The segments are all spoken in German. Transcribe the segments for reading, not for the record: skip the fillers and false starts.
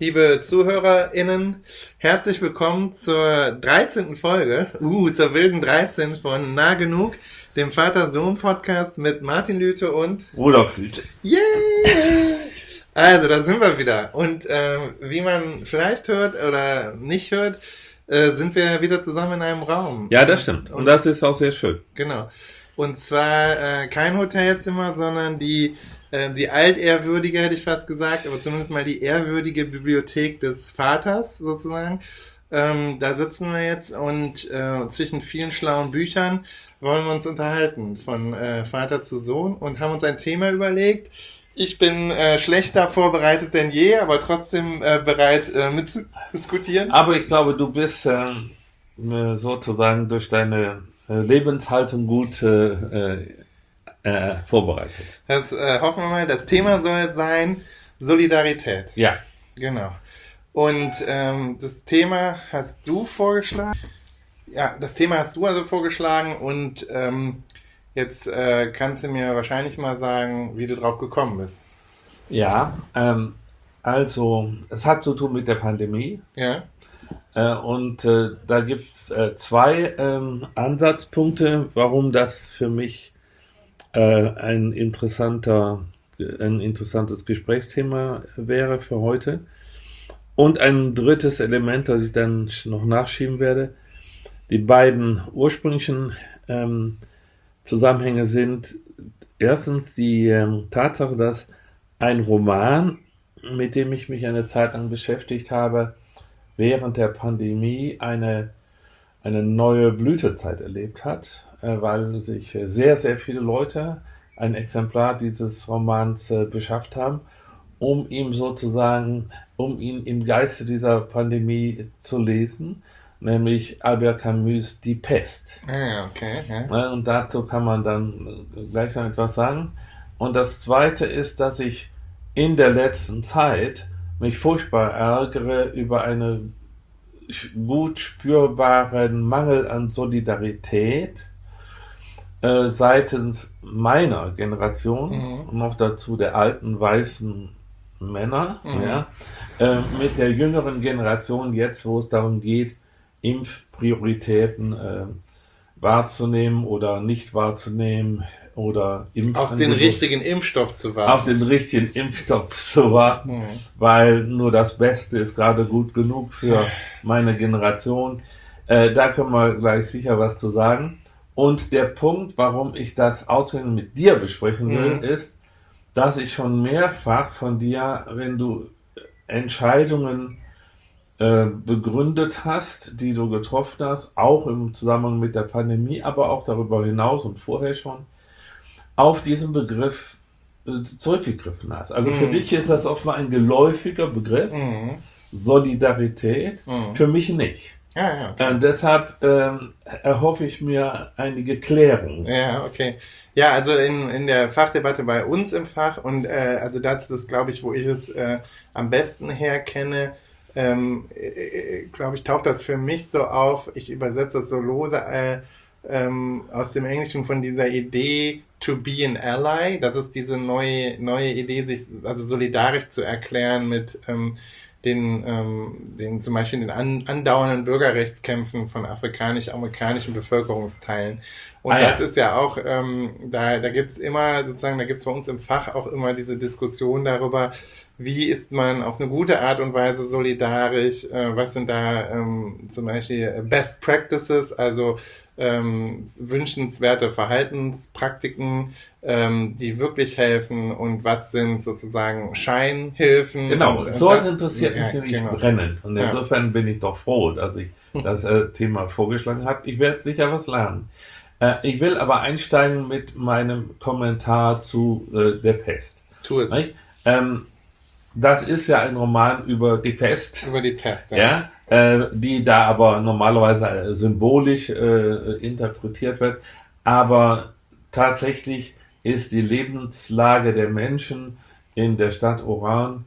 Liebe ZuhörerInnen, herzlich willkommen zur 13. Folge, zur wilden 13 von Nah Genug, dem Vater-Sohn-Podcast mit Martin Lüthe und Rudolf Lüthe. Yay! Also, da sind wir wieder. Und wie man vielleicht hört oder nicht hört, sind wir wieder zusammen in einem Raum. Ja, das stimmt. Und das ist auch sehr schön. Genau. Und zwar kein Hotelzimmer, sondern die altehrwürdige, hätte ich fast gesagt, aber zumindest mal die ehrwürdige Bibliothek des Vaters sozusagen. Da sitzen wir jetzt und zwischen vielen schlauen Büchern wollen wir uns unterhalten von Vater zu Sohn und haben uns ein Thema überlegt. Ich bin schlechter vorbereitet denn je, aber trotzdem bereit mitzudiskutieren. Aber ich glaube, du bist sozusagen durch deine Lebenshaltung gut vorbereitet. Das hoffen wir mal. Das Thema soll sein Solidarität. Ja. Genau. Und das Thema hast du vorgeschlagen. Ja, das Thema hast du also vorgeschlagen und jetzt kannst du mir wahrscheinlich mal sagen, wie du drauf gekommen bist. Ja, also es hat zu tun mit der Pandemie. Ja. Und da gibt es zwei Ansatzpunkte, warum das für mich ein interessantes Gesprächsthema wäre für heute. Und ein drittes Element, das ich dann noch nachschieben werde. Die beiden ursprünglichen Zusammenhänge sind erstens die Tatsache, dass ein Roman, mit dem ich mich eine Zeit lang beschäftigt habe, während der Pandemie eine neue Blütezeit erlebt hat, weil sich sehr, sehr viele Leute ein Exemplar dieses Romans beschafft haben, um ihn im Geiste dieser Pandemie zu lesen, nämlich Albert Camus' Die Pest. Ah, okay. Ja. Und dazu kann man dann gleich noch etwas sagen. Und das Zweite ist, dass ich in der letzten Zeit mich furchtbar ärgere über einen gut spürbaren Mangel an Solidarität seitens meiner Generation, noch dazu der alten weißen Männer, mit der jüngeren Generation jetzt, wo es darum geht, Impfprioritäten wahrzunehmen oder nicht wahrzunehmen oder auf den richtigen Impfstoff zu warten. Auf den richtigen Impfstoff zu warten, weil nur das Beste ist gerade gut genug für meine Generation. Da können wir gleich sicher was zu sagen. Und der Punkt, warum ich das ausgerechnet mit dir besprechen will, ist, dass ich schon mehrfach von dir, wenn du Entscheidungen begründet hast, die du getroffen hast, auch im Zusammenhang mit der Pandemie, aber auch darüber hinaus und vorher schon, auf diesen Begriff zurückgegriffen hast. Also für dich ist das offenbar ein geläufiger Begriff, Solidarität, für mich nicht. Ja, okay. Deshalb erhoffe ich mir einige Klärung. Ja, okay. Ja, also in der Fachdebatte bei uns im Fach und also das ist, glaube ich, wo ich es am besten herkenne, glaube ich, taucht das für mich so auf, ich übersetze das so lose aus dem Englischen von dieser Idee to be an ally, das ist diese neue Idee, sich also solidarisch zu erklären mit den zum Beispiel den andauernden Bürgerrechtskämpfen von afrikanisch-amerikanischen Bevölkerungsteilen. Und das ist ja auch, da gibt's immer, sozusagen, da gibt's bei uns im Fach auch immer diese Diskussion darüber, wie ist man auf eine gute Art und Weise solidarisch, was sind da zum Beispiel Best Practices, also wünschenswerte Verhaltenspraktiken, die wirklich helfen und was sind sozusagen Scheinhilfen. Genau, und so das interessiert mich nämlich brennend. Und insofern bin ich doch froh, dass ich das Thema vorgeschlagen habe. Ich werde sicher was lernen. Ich will aber einsteigen mit meinem Kommentar zu der Pest. Tu es. Das ist ja ein Roman über die Pest. Über die Pest, die da aber normalerweise symbolisch interpretiert wird. Aber tatsächlich ist die Lebenslage der Menschen in der Stadt Oran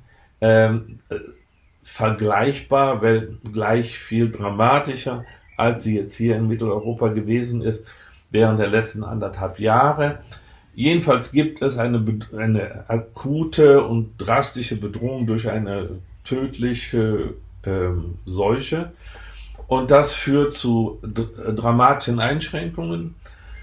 vergleichbar, weil gleich viel dramatischer, als sie jetzt hier in Mitteleuropa gewesen ist, während der letzten 1,5 Jahre. Jedenfalls gibt es eine akute und drastische Bedrohung durch eine tödliche Seuche. Und das führt zu dramatischen Einschränkungen,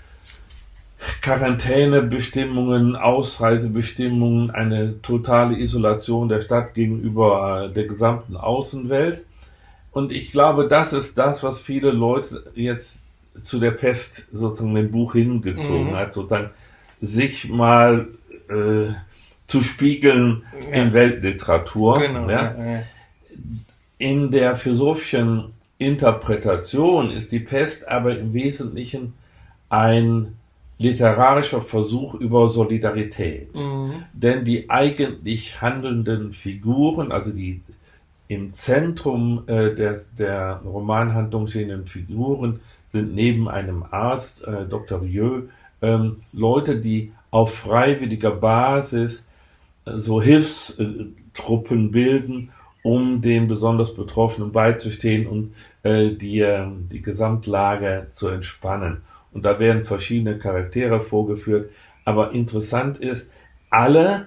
Quarantänebestimmungen, Ausreisebestimmungen, eine totale Isolation der Stadt gegenüber der gesamten Außenwelt. Und ich glaube, das ist das, was viele Leute jetzt zu der Pest sozusagen im Buch hingezogen hat, sozusagen sich mal zu spiegeln in Weltliteratur. Genau. Ja. In der philosophischen Interpretation ist die Pest aber im Wesentlichen ein literarischer Versuch über Solidarität. Denn die eigentlich handelnden Figuren, also die im Zentrum der Romanhandlung stehenden Figuren, sind neben einem Arzt, Dr. Rieu, Leute, die auf freiwilliger Basis so Hilfstruppen bilden, um den besonders Betroffenen beizustehen und die Gesamtlage zu entspannen. Und da werden verschiedene Charaktere vorgeführt. Aber interessant ist, alle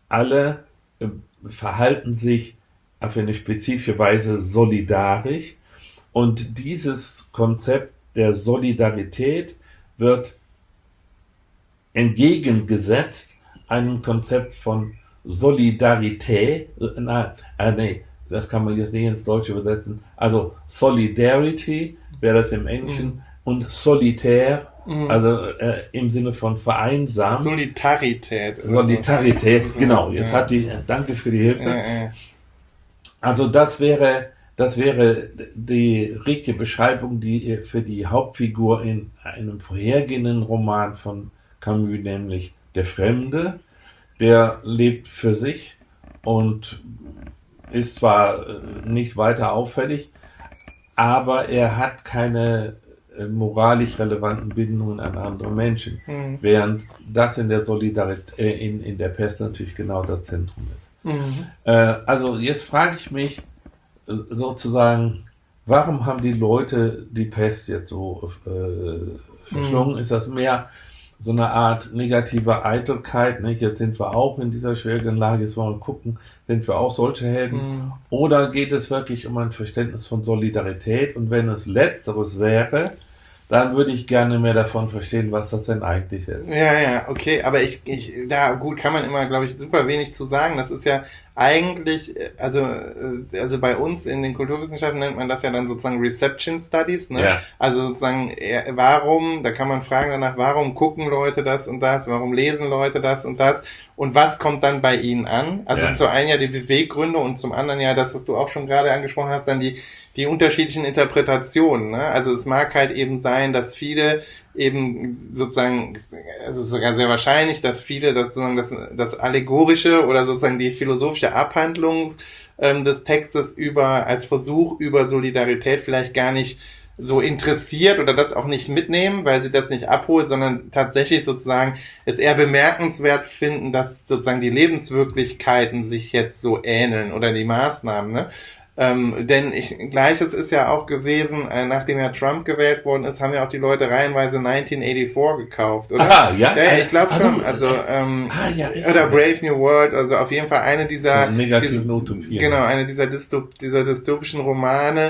verhalten sich auf eine spezifische Weise solidarisch. Und dieses Konzept der Solidarität wird entgegengesetzt einem Konzept von Solidarität. Das kann man jetzt nicht ins Deutsche übersetzen. Also Solidarity wäre das im Englischen und Solitär, also im Sinne von vereinsamt. Solidarität, genau. Jetzt danke für die Hilfe. Also das wäre die richtige Beschreibung, die für die Hauptfigur in einem vorhergehenden Roman von Camus, nämlich Der Fremde, der lebt für sich und ist zwar nicht weiter auffällig, aber er hat keine moralisch relevanten Bindungen an andere Menschen, während das in der Solidarität, in der Pest natürlich genau das Zentrum ist. Also jetzt frage ich mich sozusagen, warum haben die Leute die Pest jetzt so verschlungen? Ist das mehr so eine Art negative Eitelkeit, nicht? Jetzt sind wir auch in dieser schwierigen Lage, jetzt wollen wir gucken, sind wir auch solche Helden? Oder geht es wirklich um ein Verständnis von Solidarität? Und wenn es Letzteres wäre, dann würde ich gerne mehr davon verstehen, was das denn eigentlich ist. Ja, okay, aber da gut, kann man immer, glaube ich, super wenig zu sagen. Das ist ja eigentlich, also bei uns in den Kulturwissenschaften nennt man das ja dann sozusagen Reception Studies, ne? Ja. Also sozusagen, da kann man fragen danach, warum gucken Leute das und das, warum lesen Leute das und das und was kommt dann bei ihnen an? Also zum einen ja die Beweggründe und zum anderen ja das, was du auch schon gerade angesprochen hast, dann die unterschiedlichen Interpretationen, ne? Also es mag halt eben sein, dass viele eben sozusagen, also sogar sehr wahrscheinlich, dass viele das Allegorische oder sozusagen die philosophische Abhandlung des Textes als Versuch über Solidarität vielleicht gar nicht so interessiert oder das auch nicht mitnehmen, weil sie das nicht abholt, sondern tatsächlich sozusagen es eher bemerkenswert finden, dass sozusagen die Lebenswirklichkeiten sich jetzt so ähneln oder die Maßnahmen, ne? Denn Gleiches ist ja auch gewesen, nachdem ja Trump gewählt worden ist, haben ja auch die Leute reihenweise 1984 gekauft, oder? Ah, ja? Ja, ich glaube schon. Also, oder Brave New World, also auf jeden Fall eine dieser, genau, eine dieser dystopischen Romane,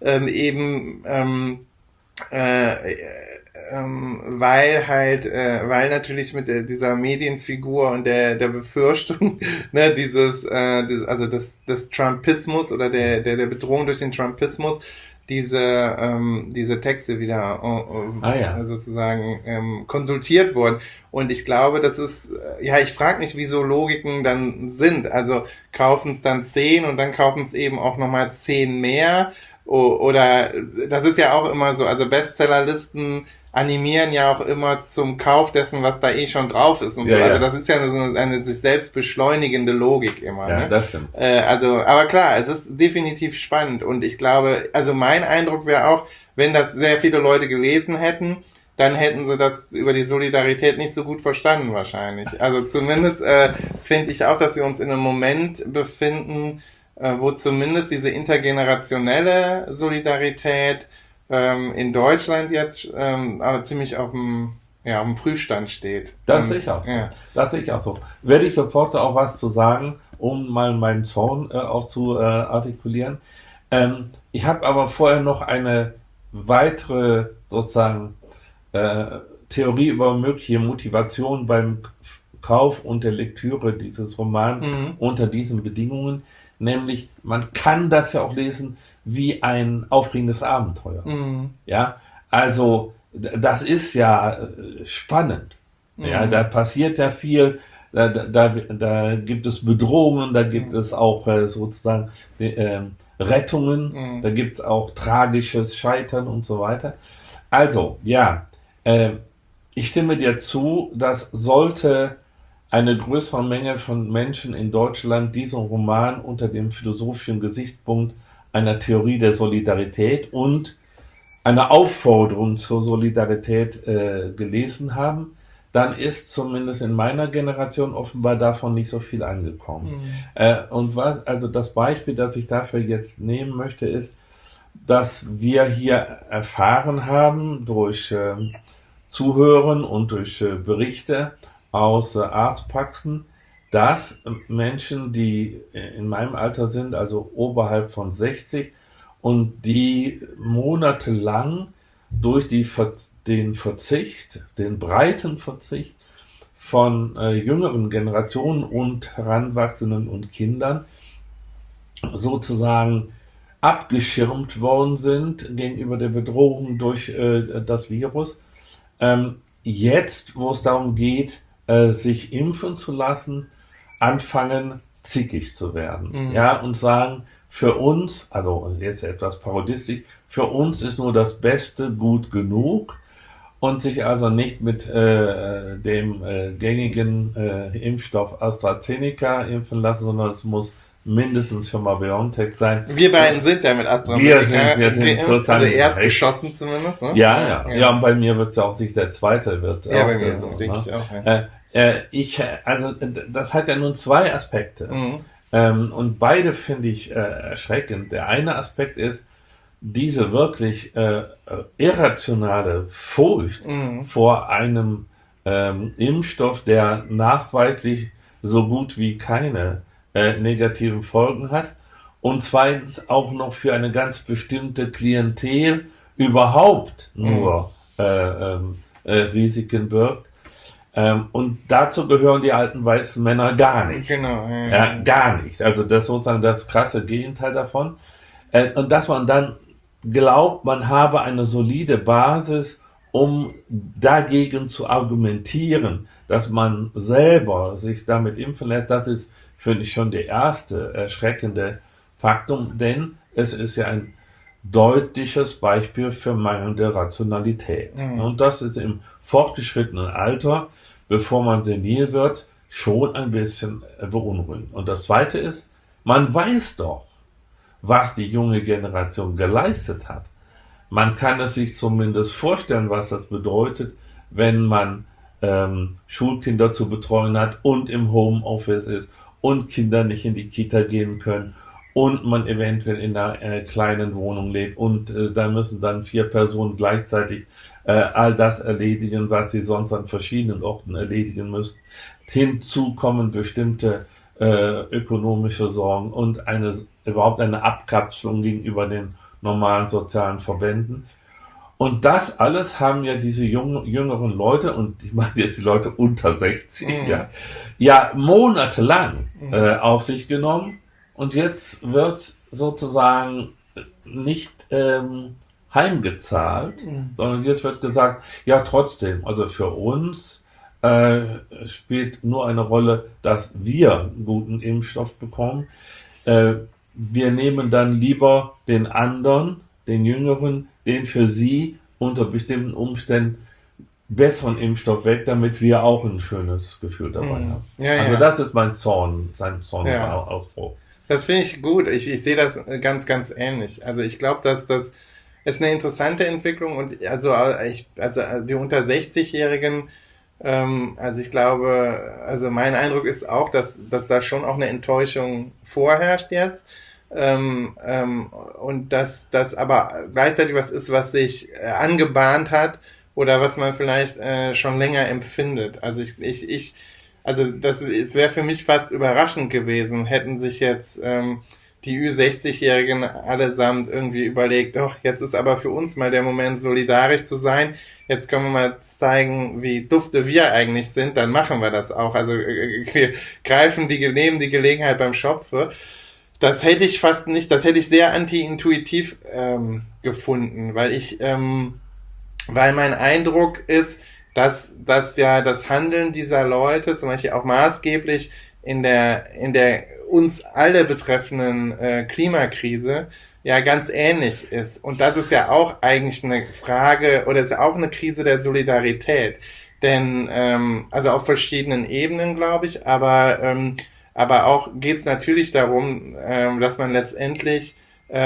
weil natürlich mit dieser Medienfigur und der Befürchtung, ne, des Trumpismus oder der Bedrohung durch den Trumpismus, diese Texte wieder sozusagen konsultiert wurden. Und ich glaube, das ist, ich frage mich, wieso Logiken dann sind. Also kaufen es dann 10 und dann kaufen es eben auch nochmal 10 mehr. Oder das ist ja auch immer so, also Bestsellerlisten animieren ja auch immer zum Kauf dessen, was da schon drauf ist und so. Also das ist ja so eine sich selbst beschleunigende Logik immer. Ja, ne? Das stimmt. Aber klar, es ist definitiv spannend und ich glaube, also mein Eindruck wäre auch, wenn das sehr viele Leute gelesen hätten, dann hätten sie das über die Solidarität nicht so gut verstanden wahrscheinlich. Also zumindest finde ich auch, dass wir uns in einem Moment befinden, wo zumindest diese intergenerationelle Solidarität in Deutschland jetzt aber ziemlich auf dem Prüfstand steht. Das sehe ich auch so. Das sehe ich auch so. Werde ich sofort auch was zu sagen. um mal meinen Zorn auch zu artikulieren. Ich habe aber vorher noch eine weitere sozusagen Theorie über mögliche Motivation beim Kauf und der Lektüre dieses Romans unter diesen Bedingungen. Nämlich, man kann das ja auch lesen wie ein aufregendes Abenteuer. Ja, also das ist ja spannend. Ja, da passiert ja viel. Da gibt es Bedrohungen, da gibt es auch sozusagen Rettungen, da gibt es auch tragisches Scheitern und so weiter. Also, ja, ich stimme dir zu, dass sollte eine größere Menge von Menschen in Deutschland diesen Roman unter dem philosophischen Gesichtspunkt einer Theorie der Solidarität und einer Aufforderung zur Solidarität gelesen haben, dann ist zumindest in meiner Generation offenbar davon nicht so viel angekommen. Und also das Beispiel, das ich dafür jetzt nehmen möchte, ist, dass wir hier erfahren haben durch Zuhören und durch Berichte aus Arztpraxen, dass Menschen, die in meinem Alter sind, also oberhalb von 60, und die monatelang durch den Verzicht, den breiten Verzicht von jüngeren Generationen und Heranwachsenden und Kindern sozusagen abgeschirmt worden sind gegenüber der Bedrohung durch das Virus. Jetzt, wo es darum geht, sich impfen zu lassen, anfangen zickig zu werden. Ja, und sagen, für uns, also jetzt etwas parodistisch, für uns ist nur das Beste gut genug und sich also nicht mit dem gängigen Impfstoff AstraZeneca impfen lassen, sondern es muss mindestens schon mal BioNTech sein. Wir beiden sind ja mit AstraZeneca wir sind sozusagen also erst geschossen zumindest. Ne? Ja, und bei mir wird es ja auch sich der zweite wird. Ja, auch bei mir so, denke ich auch. Ja. Also das hat ja nun zwei Aspekte. Und beide finde ich erschreckend. Der eine Aspekt ist diese wirklich irrationale Furcht vor einem Impfstoff, der nachweislich so gut wie keine negativen Folgen hat und zweitens auch noch für eine ganz bestimmte Klientel überhaupt nur Risiken birgt. Und dazu gehören die alten weißen Männer gar nicht. Genau. Ja, gar nicht. Also das ist sozusagen das krasse Gegenteil davon. Und dass man dann glaubt, man habe eine solide Basis, um dagegen zu argumentieren, dass man selber sich damit impfen lässt, das ist, finde ich, schon der erste erschreckende Faktum, denn es ist ja ein deutliches Beispiel für mangelnde Rationalität. Und das ist im fortgeschrittenen Alter, bevor man senil wird, schon ein bisschen beunruhigend. Und das Zweite ist, man weiß doch, was die junge Generation geleistet hat. Man kann es sich zumindest vorstellen, was das bedeutet, wenn man Schulkinder zu betreuen hat und im Homeoffice ist und Kinder nicht in die Kita gehen können und man eventuell in einer kleinen Wohnung lebt und da müssen dann 4 Personen gleichzeitig all das erledigen, was sie sonst an verschiedenen Orten erledigen müssen. Hinzu kommen bestimmte ökonomische Sorgen und überhaupt eine Abkapselung gegenüber den normalen sozialen Verbänden. Und das alles haben ja diese jüngeren Leute, und ich meine jetzt die Leute unter 60, ja monatelang auf sich genommen. Und jetzt wird sozusagen nicht heimgezahlt, sondern jetzt wird gesagt, ja trotzdem, also für uns spielt nur eine Rolle, dass wir einen guten Impfstoff bekommen. Wir nehmen dann lieber den anderen, den Jüngeren, den für sie unter bestimmten Umständen besseren Impfstoff weg, damit wir auch ein schönes Gefühl dabei haben. Also das ist mein Zorn, sein Zornausbruch. Das finde ich gut. Ich sehe das ganz, ganz ähnlich. Also ich glaube, dass das ist eine interessante Entwicklung und also die unter 60-Jährigen, also ich glaube, also mein Eindruck ist auch, dass da schon auch eine Enttäuschung vorherrscht jetzt. Und dass das aber gleichzeitig was ist, was sich angebahnt hat oder was man vielleicht schon länger empfindet. Also ich also es wäre für mich fast überraschend gewesen, hätten sich jetzt die Ü60-Jährigen allesamt irgendwie überlegt, doch, jetzt ist aber für uns mal der Moment, solidarisch zu sein. Jetzt können wir mal zeigen, wie dufte wir eigentlich sind, dann machen wir das auch. Also wir nehmen die Gelegenheit beim Schopfe. Das hätte ich fast nicht, das hätte ich sehr anti-intuitiv gefunden, weil mein Eindruck ist, dass ja das Handeln dieser Leute zum Beispiel auch maßgeblich in der uns alle betreffenden Klimakrise ja ganz ähnlich ist. Und das ist ja auch eigentlich eine Frage oder ist ja auch eine Krise der Solidarität. Denn, also auf verschiedenen Ebenen, glaube ich, aber auch geht es natürlich darum, dass man letztendlich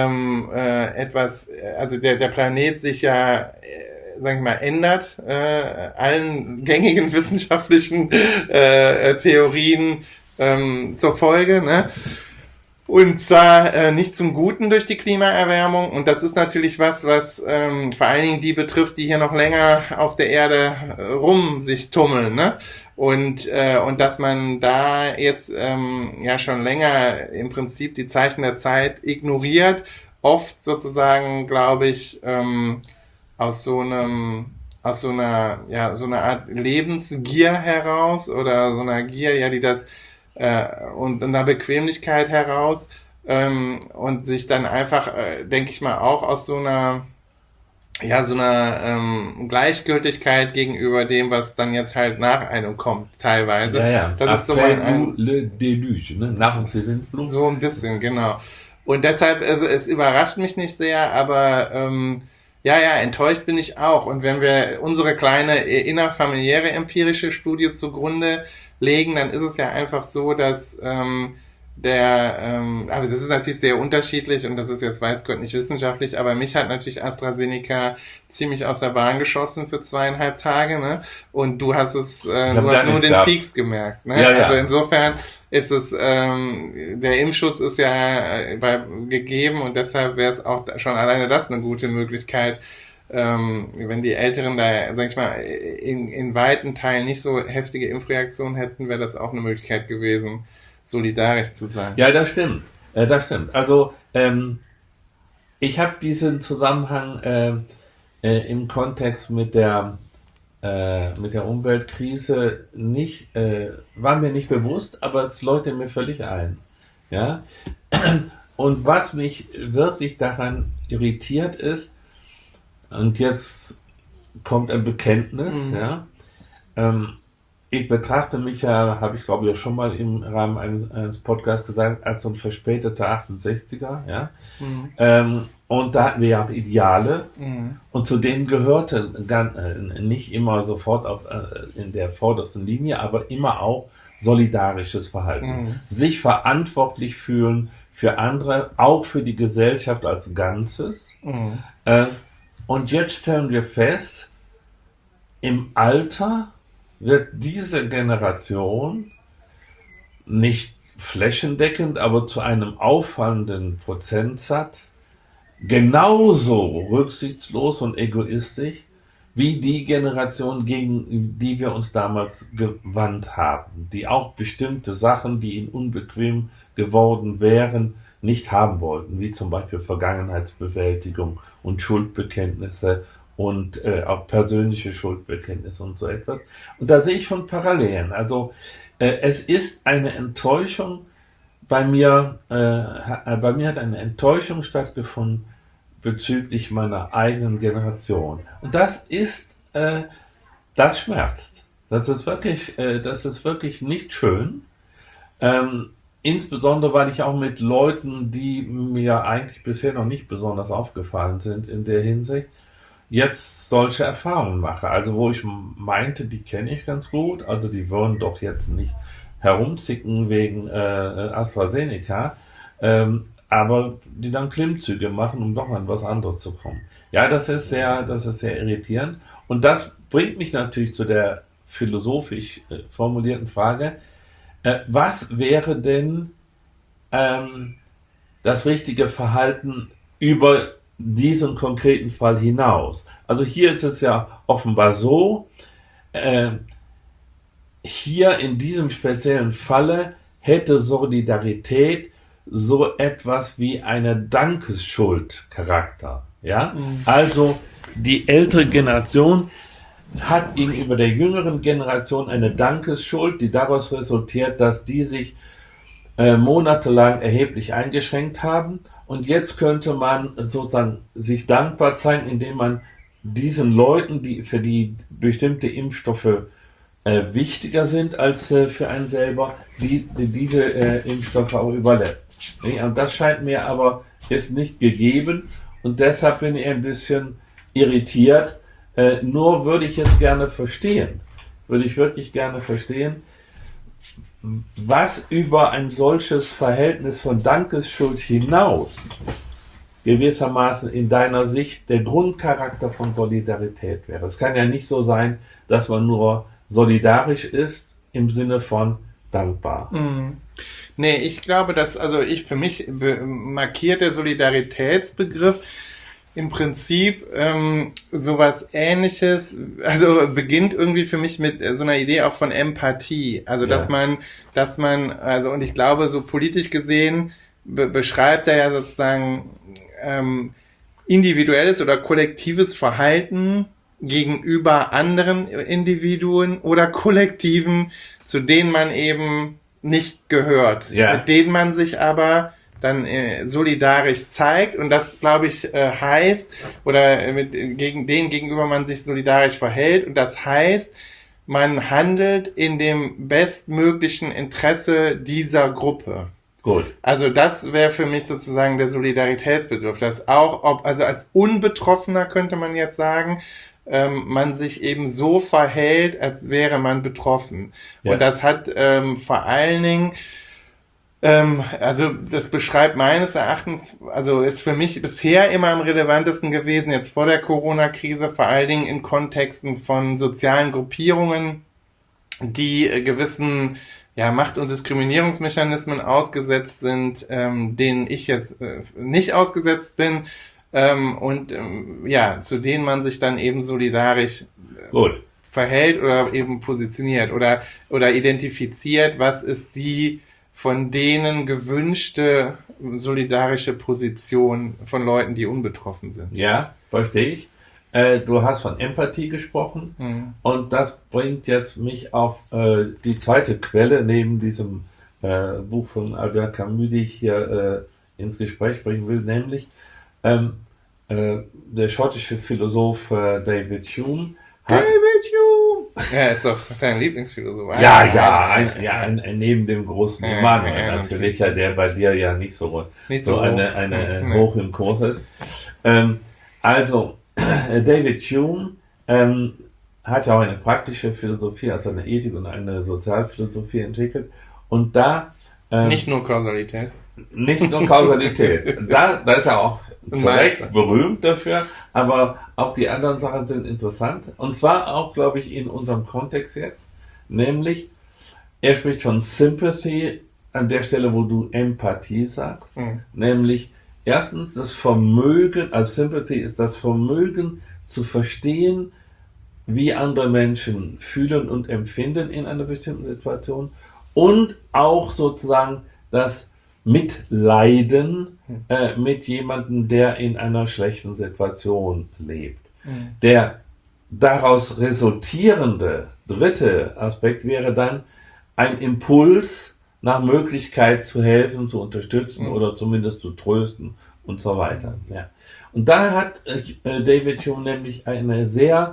also der Planet sich ja, sag ich mal, ändert, allen gängigen wissenschaftlichen Theorien zur Folge, ne? Und zwar nicht zum Guten durch die Klimaerwärmung. Und das ist natürlich was vor allen Dingen die betrifft, die hier noch länger auf der Erde rum sich tummeln, ne? Und dass man da jetzt ja schon länger im Prinzip die Zeichen der Zeit ignoriert, oft sozusagen, glaube ich, aus so einer Art Lebensgier heraus oder so einer Gier, ja, die das und einer Bequemlichkeit heraus und sich dann einfach, denke ich mal, auch aus so einer Gleichgültigkeit gegenüber dem, was dann jetzt halt nach einem kommt, teilweise. Ja, ja. Das ist so le déluge, ne? Nach uns die Sintflut. so ein bisschen, genau. Und deshalb, also es überrascht mich nicht sehr, aber ja, enttäuscht bin ich auch. Und wenn wir unsere kleine innerfamiliäre empirische Studie zugrunde legen, dann ist es ja einfach so, dass also das ist natürlich sehr unterschiedlich und das ist jetzt weiß Gott nicht wissenschaftlich, aber mich hat natürlich AstraZeneca ziemlich aus der Bahn geschossen für 2,5 Tage, ne? Und du hast nur den Peaks gemerkt, ne? Ja, ja. Also insofern ist es, der Impfschutz ist ja gegeben und deshalb wäre es auch schon alleine das eine gute Möglichkeit, wenn die Älteren da, sag ich mal, in weiten Teilen nicht so heftige Impfreaktionen hätten, wäre das auch eine Möglichkeit gewesen, solidarisch zu sein. Ja, das stimmt. Das stimmt. Also, ich habe diesen Zusammenhang im Kontext mit der Umweltkrise war mir nicht bewusst, aber es leuchtet mir völlig ein. Ja? Und was mich wirklich daran irritiert ist, und jetzt kommt ein Bekenntnis, ja, ich betrachte mich ja, habe ich glaube ich schon mal im Rahmen eines Podcasts gesagt, als so ein verspäteter 68er, ja. Und da hatten wir ja auch Ideale und zu denen gehörte nicht immer sofort in der vordersten Linie, aber immer auch solidarisches Verhalten. Sich verantwortlich fühlen für andere, auch für die Gesellschaft als Ganzes. Und jetzt stellen wir fest, im Alter wird diese Generation nicht flächendeckend, aber zu einem auffallenden Prozentsatz genauso rücksichtslos und egoistisch wie die Generation, gegen die wir uns damals gewandt haben, die auch bestimmte Sachen, die ihnen unbequem geworden wären, nicht haben wollten, wie zum Beispiel Vergangenheitsbewältigung und Schuldbekenntnisse und auch persönliche Schuldbekenntnisse und so etwas. Und da sehe ich schon Parallelen. Also es ist eine Enttäuschung, bei mir hat eine Enttäuschung stattgefunden bezüglich meiner eigenen Generation. Und das schmerzt. Das ist wirklich nicht schön. Insbesondere, weil ich auch mit Leuten, die mir eigentlich bisher noch nicht besonders aufgefallen sind in der Hinsicht, jetzt solche Erfahrungen mache. Also wo ich meinte, die kenne ich ganz gut, also die würden doch jetzt nicht herumzicken wegen AstraZeneca, aber die dann Klimmzüge machen, um doch an was anderes zu kommen. Ja, das ist sehr irritierend. Und das bringt mich natürlich zu der philosophisch formulierten Frage, was wäre denn das richtige Verhalten über diesen konkreten Fall hinaus? Also hier ist es ja offenbar so, hier in diesem speziellen Falle hätte Solidarität so etwas wie eine Dankesschuld-Charakter. Ja? Also die ältere Generation hat gegenüber der jüngeren Generation eine Dankesschuld, die daraus resultiert, dass die sich monatelang erheblich eingeschränkt haben. Und jetzt könnte man sozusagen sich dankbar zeigen, indem man diesen Leuten, für die bestimmte Impfstoffe wichtiger sind als für einen selber, diese Impfstoffe auch überlässt. Und das scheint mir aber jetzt nicht gegeben und deshalb bin ich ein bisschen irritiert. Nur würde ich jetzt wirklich gerne verstehen, was über ein solches Verhältnis von Dankesschuld hinaus gewissermaßen in deiner Sicht der Grundcharakter von Solidarität wäre. Es kann ja nicht so sein, dass man nur solidarisch ist im Sinne von dankbar. Nee, ich glaube, für mich markiert der Solidaritätsbegriff im Prinzip sowas Ähnliches, also beginnt irgendwie für mich mit so einer Idee auch von Empathie. Also dass man, und ich glaube, so politisch gesehen beschreibt er ja sozusagen individuelles oder kollektives Verhalten gegenüber anderen Individuen oder Kollektiven, zu denen man eben nicht gehört, mit denen man sich aber dann solidarisch zeigt und das, glaube ich, heißt, oder gegen denen gegenüber man sich solidarisch verhält und das heißt, man handelt in dem bestmöglichen Interesse dieser Gruppe. Gut. Also das wäre für mich sozusagen der Solidaritätsbegriff, dass auch, also als Unbetroffener könnte man jetzt sagen, man sich eben so verhält, als wäre man betroffen. Ja. Und das hat vor allen Dingen also das beschreibt meines Erachtens, also ist für mich bisher immer am relevantesten gewesen, jetzt vor der Corona-Krise, vor allen Dingen in Kontexten von sozialen Gruppierungen, die gewissen Macht- und Diskriminierungsmechanismen ausgesetzt sind, denen ich jetzt nicht ausgesetzt bin zu denen man sich dann eben solidarisch verhält oder eben positioniert oder identifiziert, was ist die von denen gewünschte solidarische Position von Leuten, die unbetroffen sind. Ja, verstehe ich. Du hast von Empathie gesprochen und das bringt jetzt mich auf die zweite Quelle neben diesem Buch von Albert Camus, die ich hier ins Gespräch bringen will, nämlich der schottische Philosoph David Hume. Ja, ist doch dein Lieblingsphilosoph. Neben dem großen Immanuel natürlich, der bei dir ja nicht so eine hoch im Kurs ist. David Hume hat ja auch eine praktische Philosophie, also eine Ethik und eine Sozialphilosophie entwickelt. Und da nicht nur Kausalität. Da ist er auch zu Recht berühmt dafür, aber auch die anderen Sachen sind interessant. Und zwar auch, glaube ich, in unserem Kontext jetzt. Nämlich, er spricht von Sympathy an der Stelle, wo du Empathie sagst. Nämlich, erstens das Vermögen, also Sympathy ist das Vermögen zu verstehen, wie andere Menschen fühlen und empfinden in einer bestimmten Situation. Und auch sozusagen das Mitleiden mit jemandem, der in einer schlechten Situation lebt. Der daraus resultierende dritte Aspekt wäre dann ein Impuls nach Möglichkeit zu helfen, zu unterstützen oder zumindest zu trösten und so weiter. Ja. Und da hat David Hume nämlich eine sehr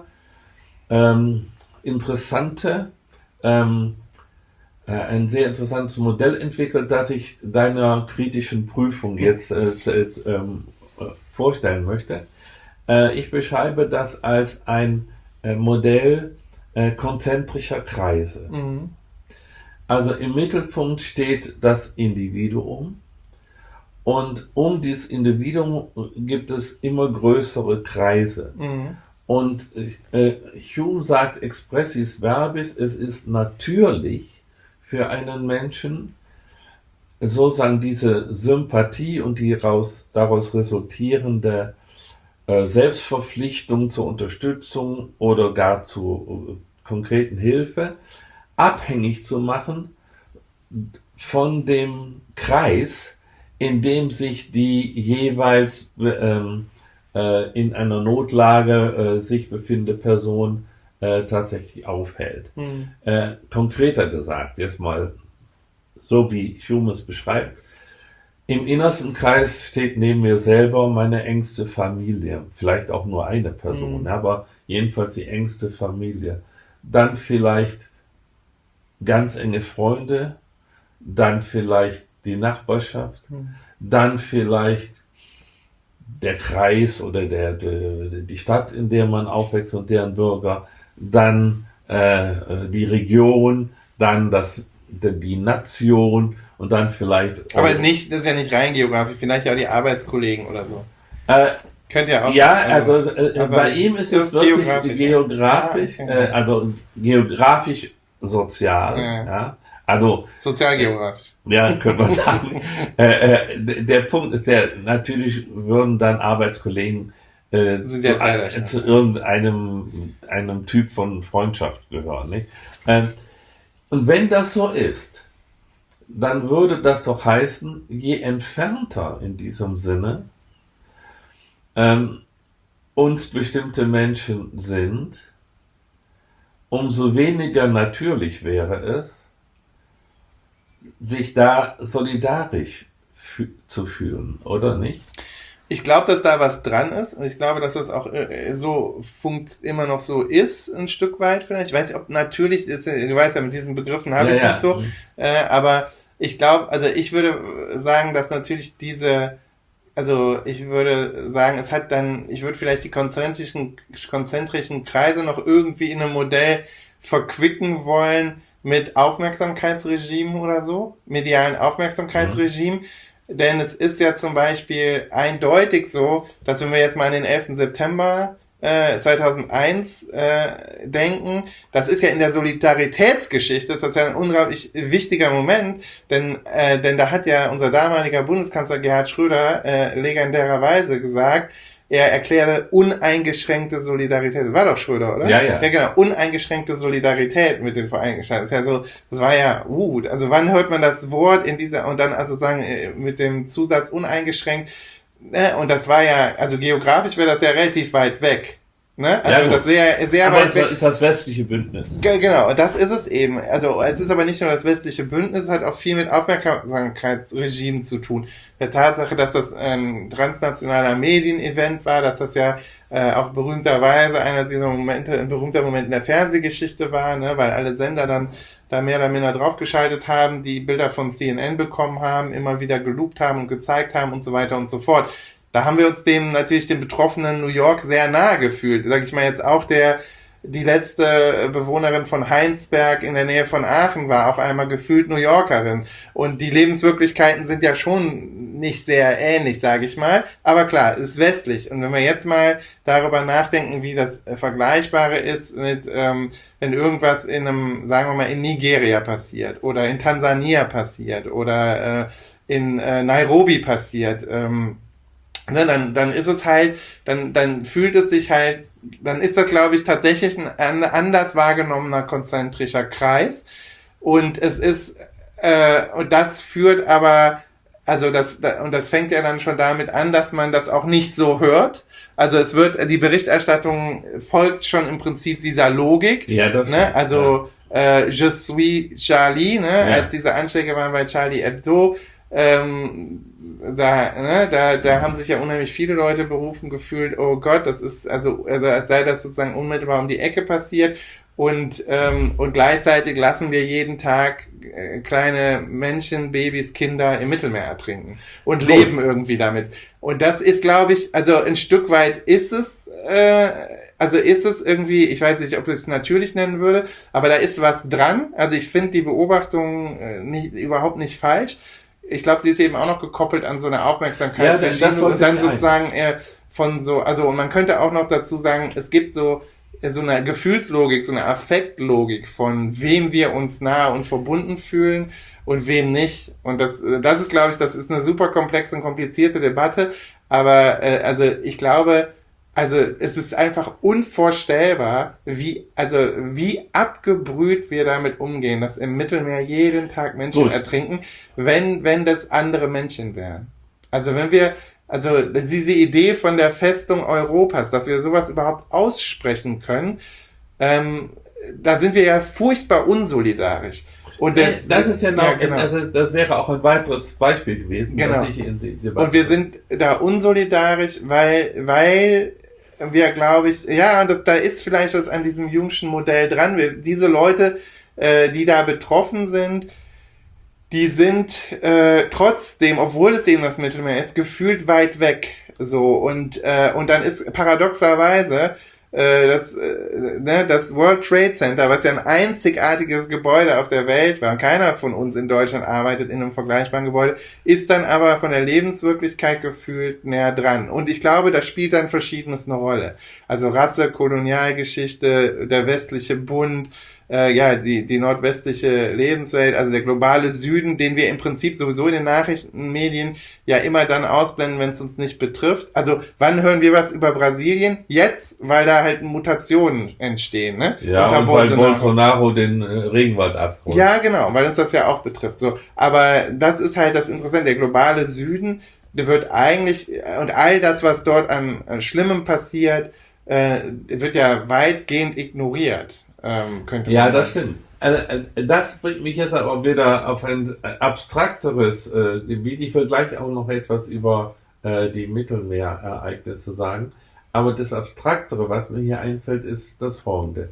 ein sehr interessantes Modell entwickelt, das ich deiner kritischen Prüfung jetzt vorstellen möchte. Ich beschreibe das als ein Modell konzentrischer Kreise. Also im Mittelpunkt steht das Individuum und um dieses Individuum gibt es immer größere Kreise. Und Hume sagt expressis verbis, es ist natürlich für einen Menschen, sozusagen diese Sympathie und die daraus resultierende Selbstverpflichtung zur Unterstützung oder gar zu konkreten Hilfe abhängig zu machen von dem Kreis, in dem sich die jeweils in einer Notlage sich befindende Person tatsächlich aufhält. Konkreter gesagt, jetzt mal so wie Hume es beschreibt, im innersten Kreis steht neben mir selber meine engste Familie, vielleicht auch nur eine Person, aber jedenfalls die engste Familie. Dann vielleicht ganz enge Freunde, dann vielleicht die Nachbarschaft, dann vielleicht der Kreis oder die Stadt, in der man aufwächst und deren Bürger, dann die Region, dann die Nation und dann vielleicht... Aber nicht, das ist ja nicht rein geografisch, vielleicht auch die Arbeitskollegen oder so. Könnt ihr auch... Ja, also bei ihm ist es wirklich geografisch, also geografisch sozial, ja. Also sozialgeografisch. Ja, könnte man sagen. Der Punkt ist natürlich würden dann Arbeitskollegen zu einem Typ von Freundschaft gehören, nicht? Und wenn das so ist, dann würde das doch heißen, je entfernter in diesem Sinne uns bestimmte Menschen sind, umso weniger natürlich wäre es, sich da solidarisch zu fühlen, oder nicht? Ich glaube, dass da was dran ist und ich glaube, dass das auch so immer noch so ist, ein Stück weit vielleicht. Ich weiß nicht, ob natürlich, du weißt ja, mit diesen Begriffen habe ich es nicht so, aber ich glaube, also ich würde sagen, dass natürlich ich würde sagen, ich würde vielleicht die konzentrischen Kreise noch irgendwie in einem Modell verquicken wollen, mit Aufmerksamkeitsregimen oder so, medialen Aufmerksamkeitsregimen, denn es ist ja zum Beispiel eindeutig so, dass wenn wir jetzt mal an den 11. September 2001 denken, das ist ja in der Solidaritätsgeschichte, das ist ja ein unglaublich wichtiger Moment, denn da hat ja unser damaliger Bundeskanzler Gerhard Schröder legendärerweise gesagt, er erklärte uneingeschränkte Solidarität. Das war doch Schröder, oder? Ja. Ja, genau. Uneingeschränkte Solidarität mit den Vereinigten Staaten. Das ist ja so, das war ja, also wann hört man das Wort in dieser, und dann also sagen, mit dem Zusatz uneingeschränkt, und das war ja, also geografisch wäre das ja relativ weit weg. Ne? Also das ist sehr aber weit weg. Das ist das westliche Bündnis. Genau, das ist es eben. Also es ist aber nicht nur das westliche Bündnis, es hat auch viel mit Aufmerksamkeitsregimen zu tun. Der Tatsache, dass das ein transnationaler Medienevent war, dass das ja auch berühmterweise einer dieser ein berühmter Moment in der Fernsehgeschichte war, ne? Weil alle Sender dann da mehr oder minder draufgeschaltet haben, die Bilder von CNN bekommen haben, immer wieder geloopt haben und gezeigt haben und so weiter und so fort. Da haben wir uns den betroffenen New York sehr nahe gefühlt. Sag ich mal jetzt auch die letzte Bewohnerin von Heinsberg in der Nähe von Aachen war auf einmal gefühlt New Yorkerin. Und die Lebenswirklichkeiten sind ja schon nicht sehr ähnlich, sage ich mal. Aber klar, es ist westlich. Und wenn wir jetzt mal darüber nachdenken, wie das Vergleichbare ist mit, wenn irgendwas sagen wir mal, in Nigeria passiert oder in Tansania passiert oder in Nairobi passiert, dann ist es halt, dann fühlt es sich halt, dann ist das, glaube ich, tatsächlich ein anders wahrgenommener konzentrischer Kreis. Und es ist, und das führt aber, und das fängt ja dann schon damit an, dass man das auch nicht so hört. Also die Berichterstattung folgt schon im Prinzip dieser Logik. Ja, das ne? Also, Je suis Charlie, ne? Ja. Als diese Anschläge waren bei Charlie Hebdo, da haben sich ja unheimlich viele Leute berufen gefühlt, oh Gott, das ist, also als sei das sozusagen unmittelbar um die Ecke passiert und gleichzeitig lassen wir jeden Tag kleine Menschen, Babys, Kinder im Mittelmeer ertrinken und leben irgendwie damit. Und das ist, glaube ich, also ein Stück weit ist es irgendwie, ich weiß nicht, ob ich es natürlich nennen würde, aber da ist was dran. Also ich finde die Beobachtung überhaupt nicht falsch. Ich glaube, sie ist eben auch noch gekoppelt an so eine Aufmerksamkeitsregime und dann sozusagen und man könnte auch noch dazu sagen, es gibt so eine Gefühlslogik, so eine Affektlogik von wem wir uns nahe und verbunden fühlen und wem nicht. Und das ist, glaube ich, das ist eine super komplexe und komplizierte Debatte, aber ich glaube, also es ist einfach unvorstellbar, wie abgebrüht wir damit umgehen, dass im Mittelmeer jeden Tag Menschen ertrinken, wenn das andere Menschen wären. Also diese Idee von der Festung Europas, dass wir sowas überhaupt aussprechen können, da sind wir ja furchtbar unsolidarisch. Und das ist ja genau. Das wäre auch ein weiteres Beispiel gewesen. Genau. Und wir sind da unsolidarisch, weil wir, glaube ich, da ist vielleicht was an diesem Jungschen Modell dran. Diese Leute, die da betroffen sind, die sind trotzdem, obwohl es eben das Mittelmeer ist, gefühlt weit weg. So, und dann ist paradoxerweise das World Trade Center, was ja ein einzigartiges Gebäude auf der Welt war, keiner von uns in Deutschland arbeitet in einem vergleichbaren Gebäude, ist dann aber von der Lebenswirklichkeit gefühlt näher dran. Und ich glaube, da spielt dann Verschiedenes eine Rolle. Also Rasse, Kolonialgeschichte, der westliche Bund, die nordwestliche Lebenswelt, also der globale Süden, den wir im Prinzip sowieso in den Nachrichtenmedien ja immer dann ausblenden, wenn es uns nicht betrifft. Also wann hören wir was über Brasilien? Jetzt, weil da halt Mutationen entstehen, ne? Ja, und weil Bolsonaro den Regenwald abholt. Ja, genau, weil uns das ja auch betrifft. So, aber das ist halt das Interessante. Der globale Süden, der wird eigentlich, und all das, was dort an Schlimmem passiert, wird ja weitgehend ignoriert. Könnte man sagen. Das stimmt. Das bringt mich jetzt aber wieder auf ein abstrakteres Gebiet. Ich will gleich auch noch etwas über die Mittelmeerereignisse sagen. Aber das Abstraktere, was mir hier einfällt, ist das Folgende.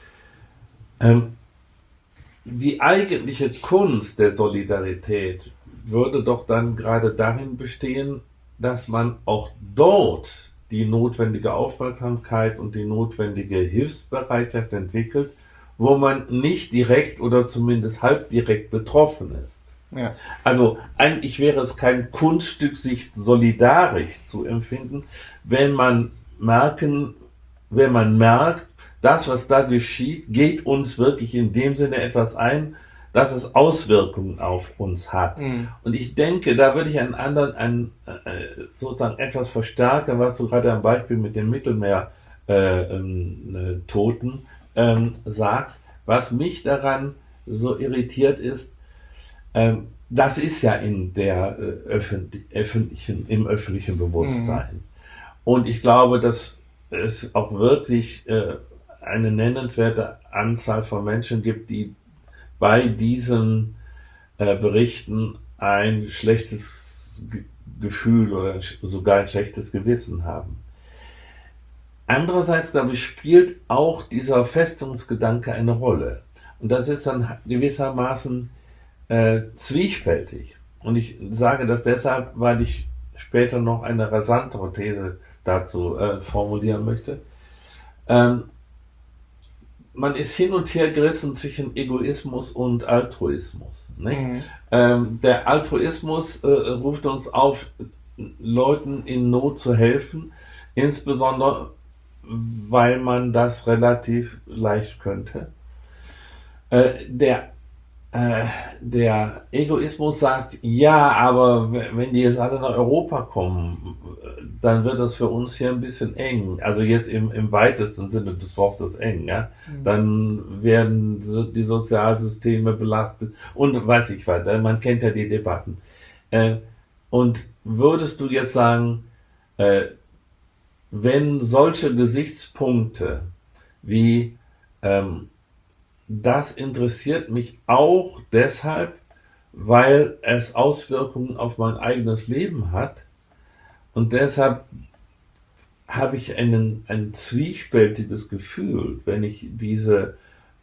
Die eigentliche Kunst der Solidarität würde doch dann gerade darin bestehen, dass man auch dort die notwendige Aufmerksamkeit und die notwendige Hilfsbereitschaft entwickelt, wo man nicht direkt oder zumindest halbdirekt betroffen ist. Ja. Also eigentlich wäre es kein Kunststück, sich solidarisch zu empfinden, wenn man merkt, das, was da geschieht, geht uns wirklich in dem Sinne etwas ein, dass es Auswirkungen auf uns hat. Mhm. Und ich denke, da würde ich sozusagen etwas verstärken, was du gerade am Beispiel mit dem Mittelmeer Toten sagst. Was mich daran so irritiert ist, das ist ja in der im öffentlichen Bewusstsein. Mhm. Und ich glaube, dass es auch wirklich eine nennenswerte Anzahl von Menschen gibt, die bei diesen Berichten ein schlechtes Gefühl oder sogar ein schlechtes Gewissen haben. Andererseits, glaube ich, spielt auch dieser Festungsgedanke eine Rolle. Und das ist dann gewissermaßen zwiespältig. Und ich sage das deshalb, weil ich später noch eine rasantere These dazu formulieren möchte. Man ist hin und her gerissen zwischen Egoismus und Altruismus. Nicht? Mhm. Der Altruismus ruft uns auf, Leuten in Not zu helfen, insbesondere weil man das relativ leicht könnte. Der Egoismus sagt, ja, aber wenn die jetzt alle nach Europa kommen, dann wird das für uns hier ein bisschen eng. Also jetzt im weitesten Sinne des Wortes eng. Ja? Mhm. Dann werden die Sozialsysteme belastet und weiß ich weiter. Man kennt ja die Debatten. Und würdest du jetzt sagen, wenn solche Gesichtspunkte wie das interessiert mich auch deshalb, weil es Auswirkungen auf mein eigenes Leben hat. Und deshalb habe ich ein zwiespältiges Gefühl, wenn ich diese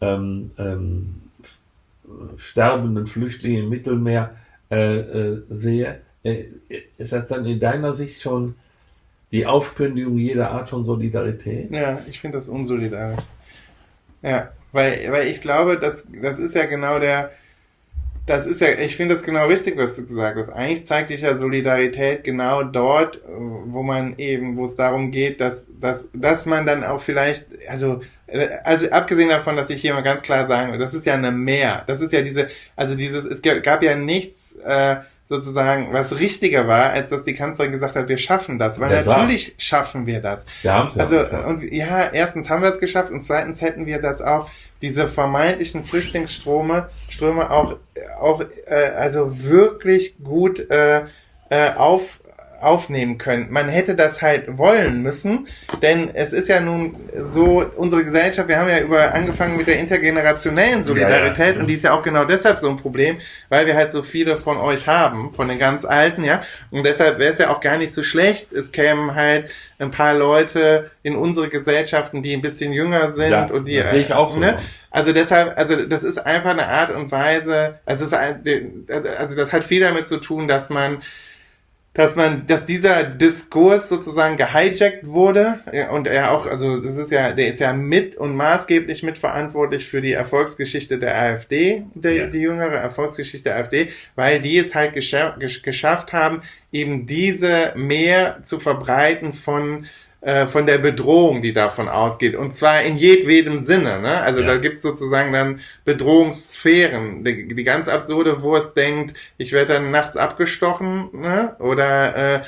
sterbenden Flüchtlinge im Mittelmeer sehe. Ist das dann in deiner Sicht schon die Aufkündigung jeder Art von Solidarität? Ja, ich finde das unsolidarisch. Ja. Weil ich glaube, das ist ja genau ich finde das genau richtig, was du gesagt hast. Eigentlich zeigt sich ja Solidarität genau dort, wo es darum geht, dass man dann auch vielleicht, also abgesehen davon, dass ich hier mal ganz klar sagen will, das ist ja eine Mehr. Das ist ja es gab ja nichts, sozusagen was richtiger war, als dass die Kanzlerin gesagt hat, wir schaffen das. Weil Ja, klar. natürlich schaffen wir das. Wir haben es ja. Also, geschafft. und ja, erstens haben wir es geschafft und zweitens hätten wir das auch, diese vermeintlichen Flüchtlingsströme auch also wirklich gut aufnehmen können. Man hätte das halt wollen müssen, denn es ist ja nun so, unsere Gesellschaft, wir haben ja angefangen mit der intergenerationellen Solidarität und die ist ja auch genau deshalb so ein Problem, weil wir halt so viele von euch haben, von den ganz Alten, ja, und deshalb wäre es ja auch gar nicht so schlecht, es kämen halt ein paar Leute in unsere Gesellschaften, die ein bisschen jünger sind und die, das sehe ich auch so. Ne? Also deshalb, also das ist einfach eine Art und Weise, also das hat viel damit zu tun, dass dieser Diskurs sozusagen gehijackt wurde und er auch, also der ist ja mit und maßgeblich mitverantwortlich für die Erfolgsgeschichte der AfD, die jüngere Erfolgsgeschichte der AfD, weil die es halt geschafft haben, eben diese mehr zu verbreiten von der Bedrohung, die davon ausgeht. Und zwar in jedwedem Sinne. Ne? Also da gibt's sozusagen dann Bedrohungssphären. Die ganz absurde Wurst denkt, ich werde dann nachts abgestochen, ne? Oder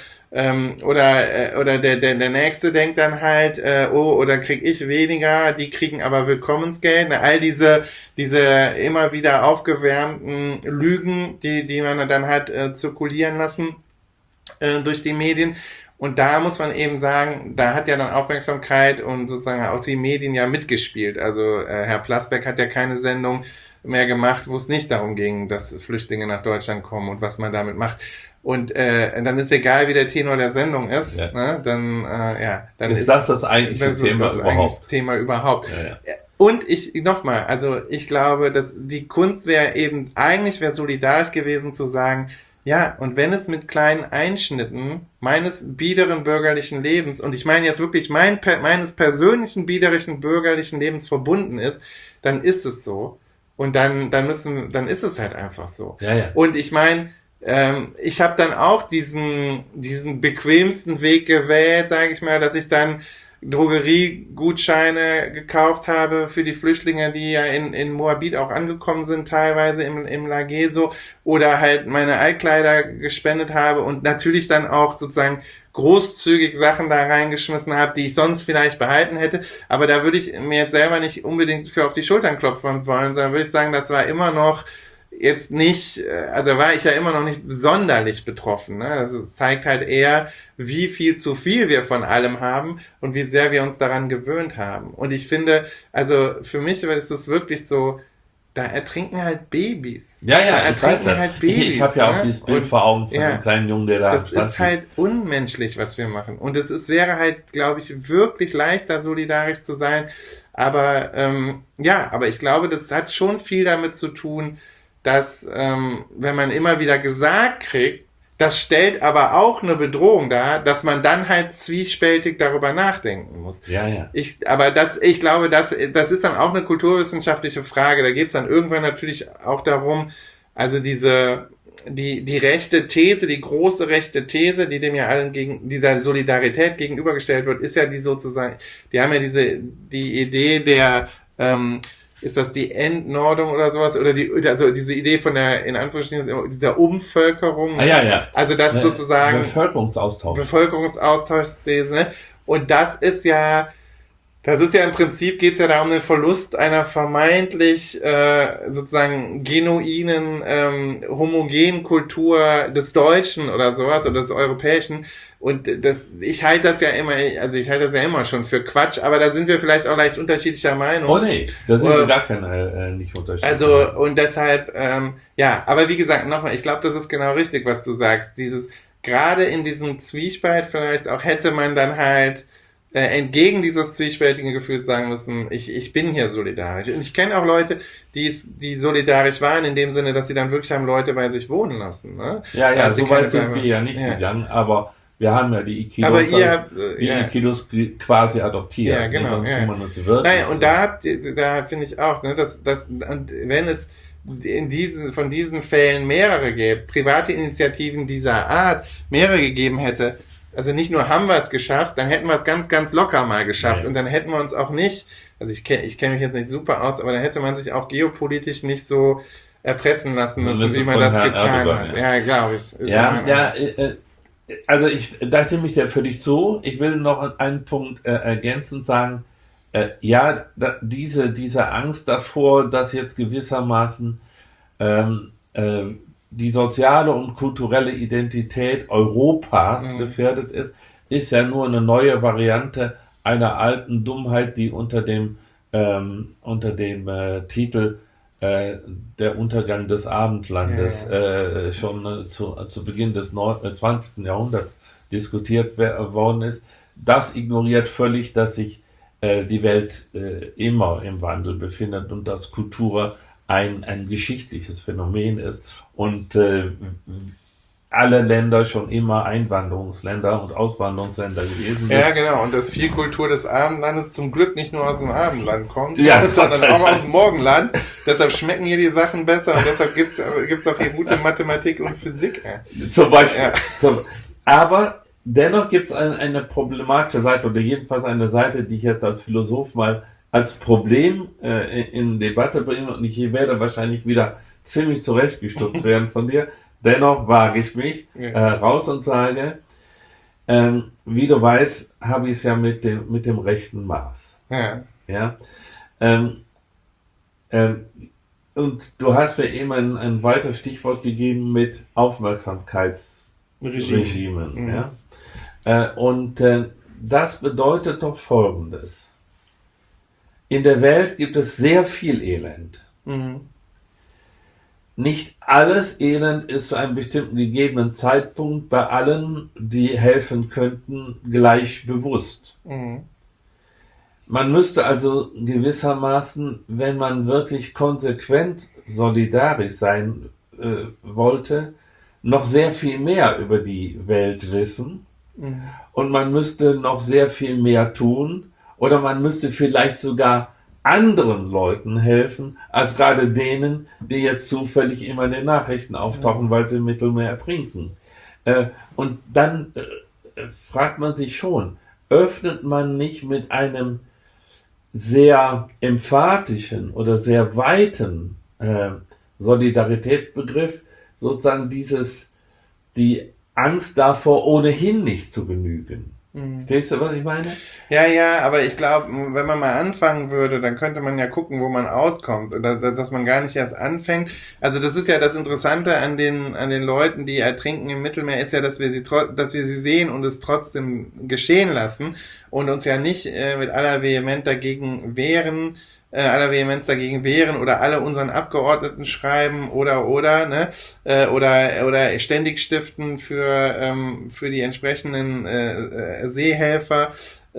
der Nächste denkt dann halt, oder krieg ich weniger, die kriegen aber Willkommensgeld. Ne? All diese immer wieder aufgewärmten Lügen, die man dann halt zirkulieren lassen durch die Medien. Und da muss man eben sagen, da hat ja dann Aufmerksamkeit und sozusagen auch die Medien ja mitgespielt. Also Herr Plasberg hat ja keine Sendung mehr gemacht, wo es nicht darum ging, dass Flüchtlinge nach Deutschland kommen und was man damit macht. Und dann ist egal, wie der Tenor der Sendung ist, ne? Dann ist das eigentliche Thema überhaupt. Ja. Und ich glaube, dass die Kunst wäre solidarisch gewesen zu sagen, ja, und wenn es mit kleinen Einschnitten meines biederen bürgerlichen Lebens, und ich meine jetzt wirklich meines persönlichen biederischen bürgerlichen Lebens verbunden ist, dann ist es so. Und dann ist es halt einfach so. Ja. Und ich meine, ich habe dann auch diesen bequemsten Weg gewählt, sage ich mal, dass ich dann Drogeriegutscheine gekauft habe für die Flüchtlinge, die ja in Moabit auch angekommen sind, teilweise im Lageso, oder halt meine Altkleider gespendet habe und natürlich dann auch sozusagen großzügig Sachen da reingeschmissen habe, die ich sonst vielleicht behalten hätte, aber da würde ich mir jetzt selber nicht unbedingt für auf die Schultern klopfen wollen, sondern würde ich sagen, das war immer noch jetzt nicht, also war ich ja immer noch nicht sonderlich betroffen. Ne? Also es zeigt halt eher, wie viel zu viel wir von allem haben und wie sehr wir uns daran gewöhnt haben. Und ich finde, also für mich ist es wirklich so, da ertrinken halt Babys. Ja, da ertrinken halt Babys. Ich habe ja auch dieses Bild vor Augen von einem kleinen Jungen, der da stand. Das ist halt unmenschlich, was wir machen. Und wäre halt, glaube ich, wirklich leichter, solidarisch zu sein. Aber aber ich glaube, das hat schon viel damit zu tun, dass, wenn man immer wieder gesagt kriegt, das stellt aber auch eine Bedrohung dar, dass man dann halt zwiespältig darüber nachdenken muss. Ja. Ich glaube, das ist dann auch eine kulturwissenschaftliche Frage. Da geht es dann irgendwann natürlich auch darum, also die rechte These, die große rechte These, die dem ja allen dieser Solidarität gegenübergestellt wird, ist ja die sozusagen, die haben ja die Idee der, ist das die Entnordung oder sowas? Oder diese Idee von der, in Anführungsstrichen, dieser Umvölkerung. Ja. Also das sozusagen. Bevölkerungsaustausch. Ne? Und das ist ja im Prinzip, geht es ja da um den Verlust einer vermeintlich sozusagen genuinen, homogenen Kultur des Deutschen oder sowas oder des Europäischen. Und ich halte das ja immer schon für Quatsch, aber da sind wir vielleicht auch leicht unterschiedlicher Meinung. Oh nee, da sind wir gar nicht unterschiedlich. Also, und deshalb, aber wie gesagt, nochmal, ich glaube, das ist genau richtig, was du sagst. Gerade in diesem Zwiespalt vielleicht auch hätte man dann halt entgegen dieses zwiespältigen Gefühls sagen müssen, ich bin hier solidarisch. Und ich kenne auch Leute, die solidarisch waren, in dem Sinne, dass sie dann wirklich haben Leute bei sich wohnen lassen. Ne? Ja, so weit sind wir ja nicht gegangen, aber wir haben ja die Ikilos, aber ihr habt, Ikilos quasi adoptiert. Ja, genau. Nein, und da finde ich auch, ne, dass wenn es von diesen Fällen mehrere gibt, private Initiativen dieser Art mehrere gegeben hätte, also nicht nur haben wir es geschafft, dann hätten wir es ganz, ganz locker mal geschafft und dann hätten wir uns auch nicht, also ich kenne mich jetzt nicht super aus, aber dann hätte man sich auch geopolitisch nicht so erpressen lassen müssen, Müssen wie man von das Herrn getan Erdogan, hat. ja. Ja, glaube ich. Ist Also da stimme ich dir völlig zu. Ich will noch einen Punkt ergänzend sagen. Diese Angst davor, dass jetzt gewissermaßen die soziale und kulturelle Identität Europas gefährdet ist ja nur eine neue Variante einer alten Dummheit, die unter dem Titel der Untergang des Abendlandes schon zu Beginn des 20. Jahrhunderts diskutiert worden ist. Das ignoriert völlig, dass sich die Welt immer im Wandel befindet und dass Kultur ein geschichtliches Phänomen ist und alle Länder schon immer Einwanderungsländer und Auswanderungsländer gewesen sind. Ja, genau. Und dass viel Kultur des Abendlandes zum Glück nicht nur aus dem Abendland kommt, Ja, sondern auch aus dem Morgenland. Deshalb schmecken hier die Sachen besser und deshalb gibt's auch hier gute Mathematik und Physik. Zum Beispiel. Ja. Aber dennoch gibt es eine problematische Seite oder jedenfalls eine Seite, die ich jetzt als Philosoph mal als Problem in Debatte bringe und ich werde wahrscheinlich wieder ziemlich zurechtgestutzt werden von dir. Dennoch wage ich mich raus und sage, wie du weißt, habe ich es ja mit dem rechten Maß. Ja? Und du hast mir eben ein weiteres Stichwort gegeben mit Aufmerksamkeitsregimen. Ja? Und das bedeutet doch Folgendes. In der Welt gibt es sehr viel Elend. Nicht alles Elend ist zu einem bestimmten gegebenen Zeitpunkt bei allen, die helfen könnten, gleich bewusst. Man müsste also gewissermaßen, wenn man wirklich konsequent solidarisch sein wollte, noch sehr viel mehr über die Welt wissen und man müsste noch sehr viel mehr tun oder man müsste vielleicht sogar anderen Leuten helfen, als gerade denen, die jetzt zufällig immer in den Nachrichten auftauchen, weil sie im Mittelmeer ertrinken. Und dann fragt man sich schon, öffnet man nicht mit einem sehr emphatischen oder sehr weiten Solidaritätsbegriff sozusagen die Angst davor, ohnehin nicht zu genügen. Verstehst du, was ich meine? Ja, aber ich glaube, wenn man mal anfangen würde, dann könnte man ja gucken, wo man auskommt. Dass man gar nicht erst anfängt. Also das ist ja das Interessante an den Leuten, die ertrinken im Mittelmeer, ist ja, dass wir sie sehen und es trotzdem geschehen lassen und uns ja nicht mit aller Vehemenz dagegen wehren oder alle unseren Abgeordneten schreiben oder ständig stiften für die entsprechenden Seehelfer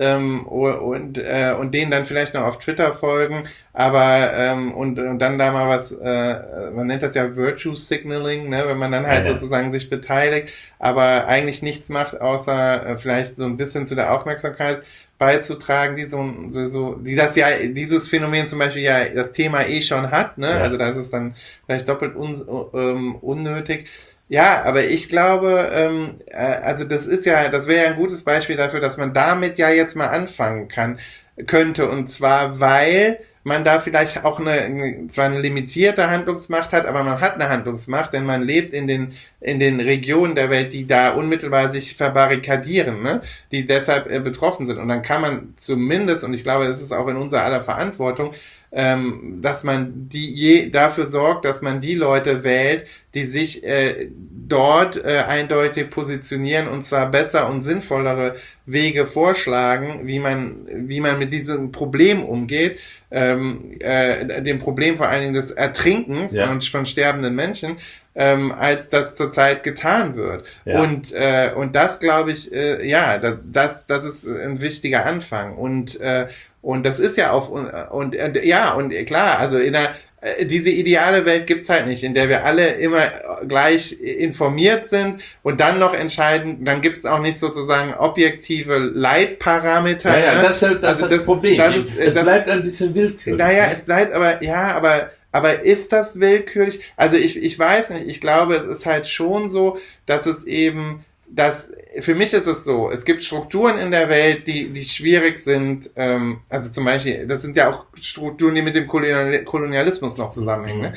und denen dann vielleicht noch auf Twitter folgen, aber und dann da mal was, man nennt das ja Virtue Signaling, ne, wenn man dann halt sozusagen sich beteiligt, aber eigentlich nichts macht, außer vielleicht so ein bisschen zu der Aufmerksamkeit beizutragen, die dieses Phänomen zum Beispiel ja das Thema schon hat, ne? Also da ist es dann vielleicht doppelt unnötig. Ja, aber ich glaube, also das wäre ja ein gutes Beispiel dafür, dass man damit ja jetzt mal anfangen könnte, und zwar, weil man da vielleicht auch zwar eine limitierte Handlungsmacht hat, aber man hat eine Handlungsmacht, denn man lebt in den Regionen der Welt, die da unmittelbar sich verbarrikadieren, ne? Die deshalb betroffen sind. Und dann kann man zumindest, und ich glaube, das ist auch in unserer aller Verantwortung, dass man dafür sorgt, dass man die Leute wählt, die sich dort eindeutig positionieren und zwar besser und sinnvollere Wege vorschlagen, wie man mit diesem Problem umgeht, dem Problem vor allen Dingen des Ertrinkens von sterbenden Menschen, als das zurzeit getan wird. Ja. Und das glaube ich, das ist ein wichtiger Anfang. Und das ist ja und klar, also diese ideale Welt gibt's halt nicht, in der wir alle immer gleich informiert sind und dann noch entscheiden, dann gibt's auch nicht sozusagen objektive Leitparameter. Ja, ne? Das ist das Problem. Es bleibt ein bisschen willkürlich. Naja, es bleibt aber ist das willkürlich? Also ich weiß nicht, ich glaube, es ist halt schon so, dass es eben, für mich ist es so, es gibt Strukturen in der Welt, die schwierig sind, also zum Beispiel, das sind ja auch Strukturen, die mit dem Kolonialismus noch zusammenhängen, ne?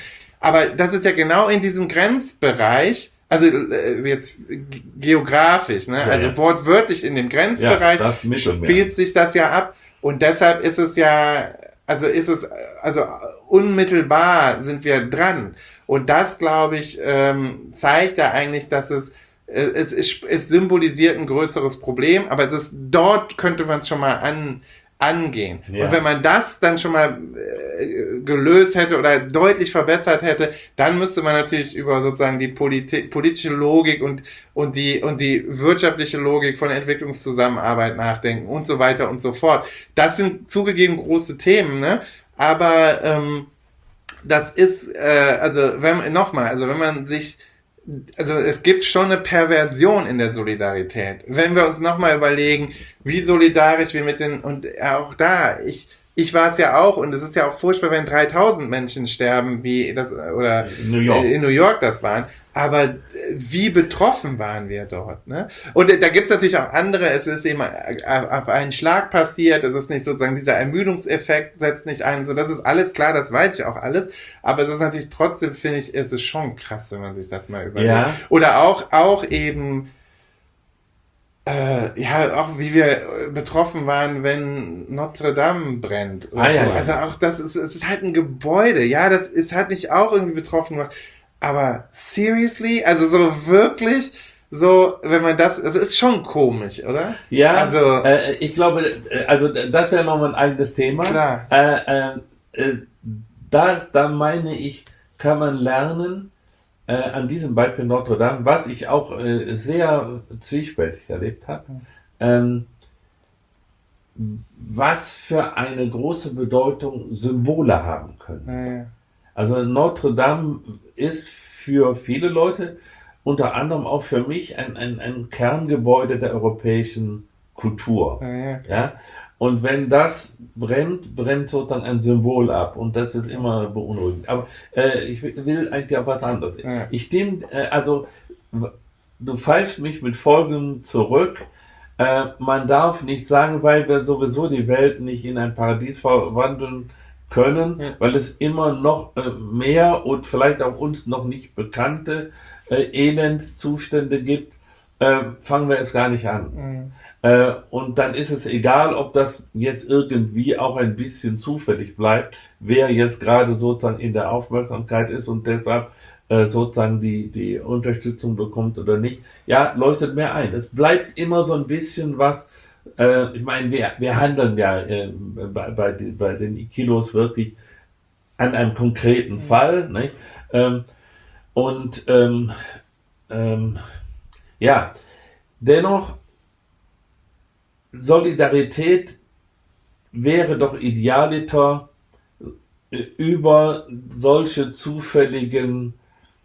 aber das ist ja genau in diesem Grenzbereich, also jetzt geografisch, ne? Ja, Also ja. wortwörtlich in dem Grenzbereich Ja, das Mittelmeer. spielt sich das ja ab und deshalb ist es ja, also unmittelbar sind wir dran und das, glaube ich, zeigt ja eigentlich, dass es symbolisiert ein größeres Problem, aber es ist, dort könnte man es schon mal angehen. Ja. Und wenn man das dann schon mal gelöst hätte oder deutlich verbessert hätte, dann müsste man natürlich über sozusagen die politische Logik und die wirtschaftliche Logik von Entwicklungszusammenarbeit nachdenken und so weiter und so fort. Das sind zugegeben große Themen, ne? Aber das ist, wenn man sich, also es gibt schon eine Perversion in der Solidarität. Wenn wir uns nochmal überlegen, wie solidarisch wir und auch da, ich war es ja auch und es ist ja auch furchtbar, wenn 3000 Menschen sterben, oder in New York das waren, aber wie betroffen waren wir dort, ne? Und da gibt's natürlich auch andere, es ist eben auf einen Schlag passiert, es ist nicht sozusagen dieser Ermüdungseffekt setzt nicht ein, so, das ist alles klar, das weiß ich auch alles, aber es ist natürlich trotzdem, finde ich, ist es schon krass, wenn man sich das mal überlegt. Ja. Oder auch eben auch wie wir betroffen waren, wenn Notre Dame brennt. Und so. Ja. Also auch es ist halt ein Gebäude. Ja, hat mich auch irgendwie betroffen gemacht. Aber seriously? Also so wirklich, so, wenn man das ist schon komisch, oder? Ja, also, ich glaube, also das wäre nochmal ein eigenes Thema. Klar. Da meine ich, kann man lernen, an diesem Beispiel Notre Dame, was ich auch sehr zwiespältig erlebt habe, was für eine große Bedeutung Symbole haben können. Ja. Also Notre Dame ist für viele Leute, unter anderem auch für mich, ein Kerngebäude der europäischen Kultur. Ja? Und wenn das brennt sozusagen ein Symbol ab. Und das ist immer beunruhigend. Aber ich will eigentlich auch was anderes. Ja. Du pfeifst mich mit Folgendem zurück. Man darf nicht sagen, weil wir sowieso die Welt nicht in ein Paradies verwandeln können, weil es immer noch mehr und vielleicht auch uns noch nicht bekannte Elendszustände gibt, fangen wir es gar nicht an. Und dann ist es egal, ob das jetzt irgendwie auch ein bisschen zufällig bleibt, wer jetzt gerade sozusagen in der Aufmerksamkeit ist und deshalb sozusagen die Unterstützung bekommt oder nicht. Ja, leuchtet mir ein. Es bleibt immer so ein bisschen was. Ich meine, wir handeln ja bei den Ikilos wirklich an einem konkreten Fall, nicht? Dennoch, Solidarität wäre doch idealiter, über solche zufälligen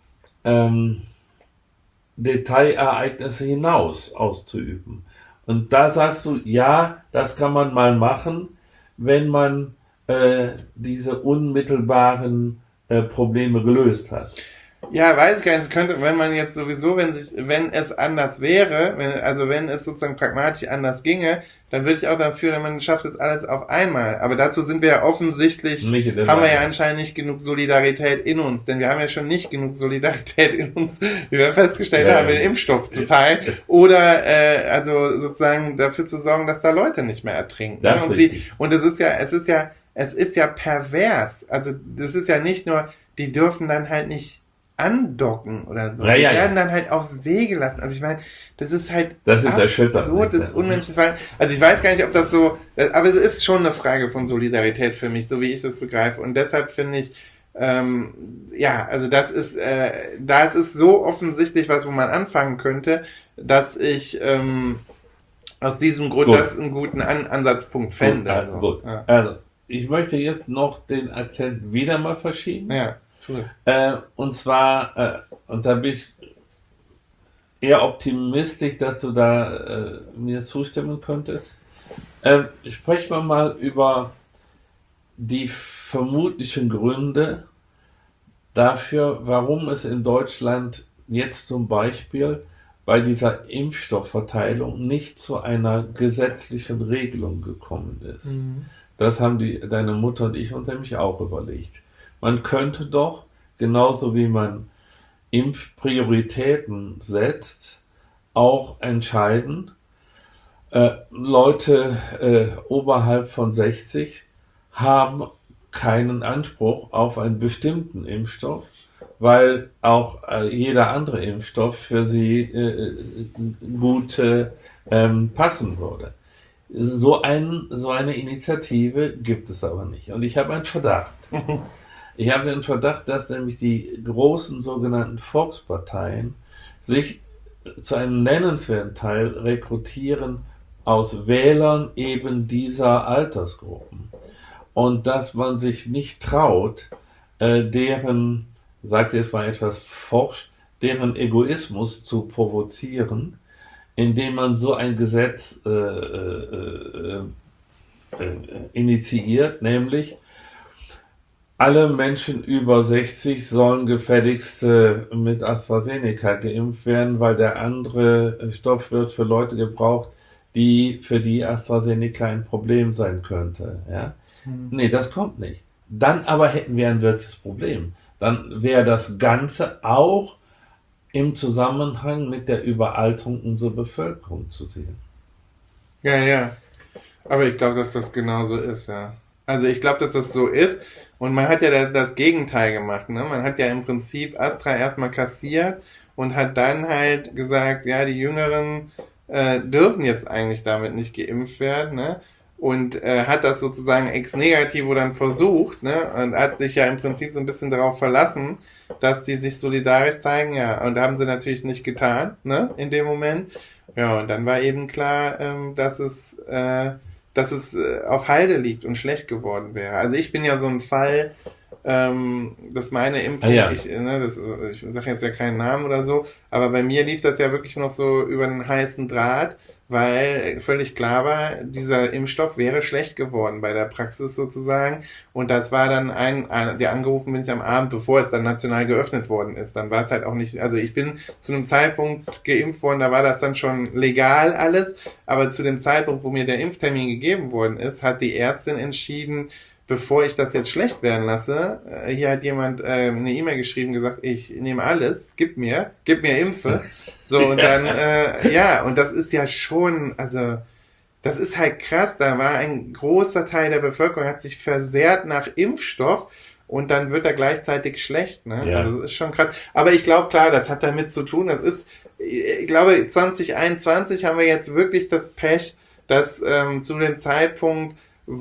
Detailereignisse hinaus auszuüben. Und da sagst du, ja, das kann man mal machen, wenn man diese unmittelbaren Probleme gelöst hat. Ja, weiß ich gar nicht, wenn man jetzt sowieso, wenn es anders wäre, wenn es sozusagen pragmatisch anders ginge, dann würde ich auch dafür, dass man schafft es alles auf einmal. Aber dazu sind wir ja offensichtlich, haben wir ja anscheinend nicht genug Solidarität in uns, denn wir haben ja schon nicht genug Solidarität in uns, wie wir festgestellt haben, den Impfstoff zu teilen oder sozusagen dafür zu sorgen, dass da Leute nicht mehr ertrinken. Und es ist ja pervers. Also das ist ja nicht nur, die dürfen dann halt nicht andocken oder so. Die werden dann halt aufs See gelassen. Also ich meine, das ist halt absurd, das ist unmenschlich. Also ich weiß gar nicht, ob das so, aber es ist schon eine Frage von Solidarität für mich, so wie ich das begreife. Und deshalb finde ich, das ist so offensichtlich was, wo man anfangen könnte, dass ich aus diesem Grund das einen guten Ansatzpunkt fände. Also, ich möchte jetzt noch den Akzent wieder mal verschieben. Ja. Und zwar, und da bin ich eher optimistisch, dass du da mir zustimmen könntest. Sprechen wir mal über die vermutlichen Gründe dafür, warum es in Deutschland jetzt zum Beispiel bei dieser Impfstoffverteilung nicht zu einer gesetzlichen Regelung gekommen ist. Das haben deine Mutter und ich uns nämlich auch überlegt. Man könnte doch genauso wie man Impfprioritäten setzt, auch entscheiden. Leute oberhalb von 60 haben keinen Anspruch auf einen bestimmten Impfstoff, weil auch jeder andere Impfstoff für sie gut passen würde. So eine Initiative gibt es aber nicht. Und ich habe einen Verdacht. Ich habe den Verdacht, dass nämlich die großen sogenannten Volksparteien sich zu einem nennenswerten Teil rekrutieren aus Wählern eben dieser Altersgruppen. Und dass man sich nicht traut, deren, sagt jetzt mal etwas forsch, deren Egoismus zu provozieren, indem man so ein Gesetz initiiert, nämlich alle Menschen über 60 sollen gefälligst mit AstraZeneca geimpft werden, weil der andere Stoff wird für Leute gebraucht, für die AstraZeneca ein Problem sein könnte. Ja? Nee, das kommt nicht. Dann aber hätten wir ein wirkliches Problem. Dann wäre das Ganze auch im Zusammenhang mit der Überalterung unserer Bevölkerung zu sehen. Ja. Aber ich glaube, dass das genauso ist, ja. Also ich glaube, dass das so ist. Und man hat ja das Gegenteil gemacht, ne? Man hat ja im Prinzip Astra erstmal kassiert und hat dann halt gesagt, ja, die Jüngeren dürfen jetzt eigentlich damit nicht geimpft werden, ne? Und hat das sozusagen ex negativo dann versucht, ne? Und hat sich ja im Prinzip so ein bisschen darauf verlassen, dass die sich solidarisch zeigen, ja. Und haben sie natürlich nicht getan, ne? In dem Moment. Ja, und dann war eben klar, dass es auf Halde liegt und schlecht geworden wäre. Also ich bin ja so ein Fall, dass meine Impfung, ich sage jetzt ja keinen Namen oder so, aber bei mir lief das ja wirklich noch so über einen heißen Draht, weil völlig klar war, dieser Impfstoff wäre schlecht geworden bei der Praxis sozusagen. Und das war dann der angerufen bin ich am Abend, bevor es dann national geöffnet worden ist. Dann war es halt auch nicht, also ich bin zu einem Zeitpunkt geimpft worden, da war das dann schon legal alles, aber zu dem Zeitpunkt, wo mir der Impftermin gegeben worden ist, hat die Ärztin entschieden, bevor ich das jetzt schlecht werden lasse, hier hat jemand eine E-Mail geschrieben, gesagt, ich nehme alles, gib mir Impfe. So, und dann, und das ist ja schon, also, das ist halt krass, da war ein großer Teil der Bevölkerung, hat sich versehrt nach Impfstoff und dann wird er gleichzeitig schlecht, ne? Ja. Also, das ist schon krass. Aber ich glaube, klar, das hat damit zu tun, ich glaube, 2021 haben wir jetzt wirklich das Pech, dass zu dem Zeitpunkt,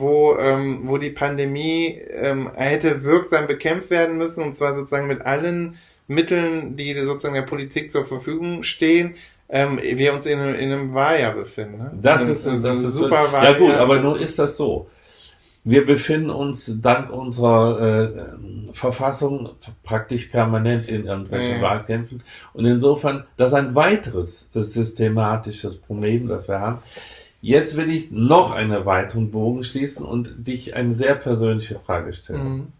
wo die Pandemie hätte wirksam bekämpft werden müssen, und zwar sozusagen mit allen Mitteln, die sozusagen der Politik zur Verfügung stehen, wir uns in einem Wahljahr befinden. Ne? Das ist super Wahljahr. Ja gut, aber nun ist das so. Wir befinden uns dank unserer Verfassung praktisch permanent in irgendwelchen Wahlkämpfen. Und insofern, das ist ein weiteres systematisches Problem, das wir haben. Jetzt will ich noch einen weiteren Bogen schließen und dich eine sehr persönliche Frage stellen.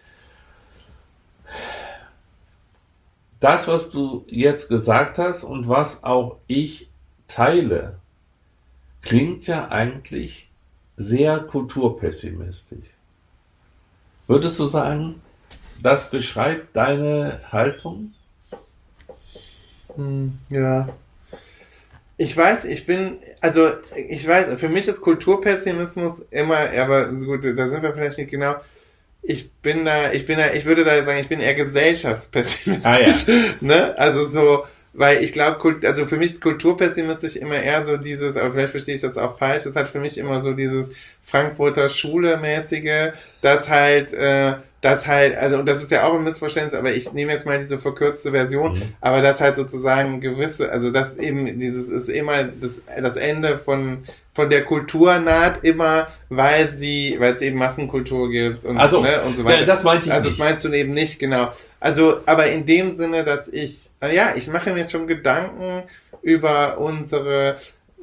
Das, was du jetzt gesagt hast und was auch ich teile, klingt ja eigentlich sehr kulturpessimistisch. Würdest du sagen, das beschreibt deine Haltung? Ja. Ich weiß, für mich ist Kulturpessimismus immer, aber gut, da sind wir vielleicht nicht genau. Ich würde da sagen, ich bin eher gesellschaftspessimistisch, ne? Also so, weil ich glaube, also für mich ist kulturpessimistisch immer eher so dieses, aber vielleicht verstehe ich das auch falsch, das hat für mich immer so dieses Frankfurter Schule-mäßige, also und das ist ja auch ein Missverständnis, aber ich nehme jetzt mal diese verkürzte Version, aber das halt sozusagen also das eben dieses ist immer das Ende von der Kultur naht immer, weil es eben Massenkultur gibt und so weiter. Ja, das meinte ich also das meinst du eben nicht, genau. Also, aber in dem Sinne, dass ich mache mir schon Gedanken über unsere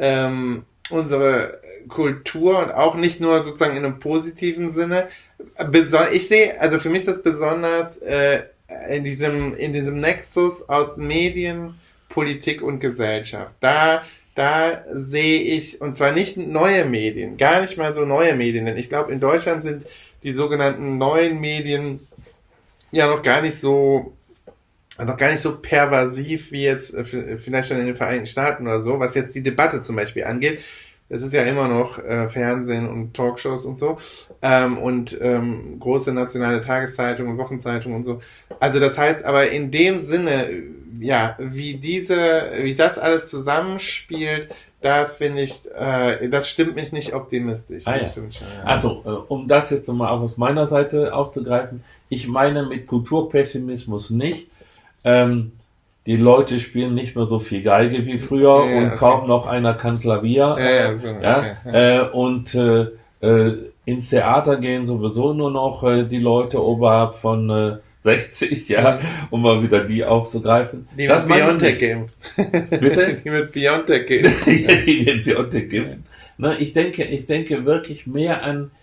Kultur und auch nicht nur sozusagen in einem positiven Sinne. Ich sehe, also für mich ist das besonders in diesem Nexus aus Medien, Politik und Gesellschaft. Da sehe ich, und zwar nicht neue Medien, gar nicht mal so neue Medien, denn ich glaube, in Deutschland sind die sogenannten neuen Medien ja noch gar nicht so pervasiv wie jetzt vielleicht schon in den Vereinigten Staaten oder so, was jetzt die Debatte zum Beispiel angeht. Es ist ja immer noch Fernsehen und Talkshows und so und große nationale Tageszeitungen und Wochenzeitungen und so. Also das heißt aber in dem Sinne, ja, wie das alles zusammenspielt, da finde ich, das stimmt mich nicht optimistisch. Ah, Das ja. stimmt schon, ja. Also, um das jetzt mal auch aus meiner Seite aufzugreifen, ich meine mit Kulturpessimismus nicht, die Leute spielen nicht mehr so viel Geige wie früher Ja, und okay. kaum noch einer kann Klavier. So, Ja, okay. und ins Theater gehen sowieso nur noch die Leute oberhalb von 60, ja, um mal wieder die aufzugreifen. Die Das mit meine ich Biontech nicht. geimpft. Bitte? Die mit Biontech geimpft. Die den Biontech gibt. Ne, ich denke wirklich mehr an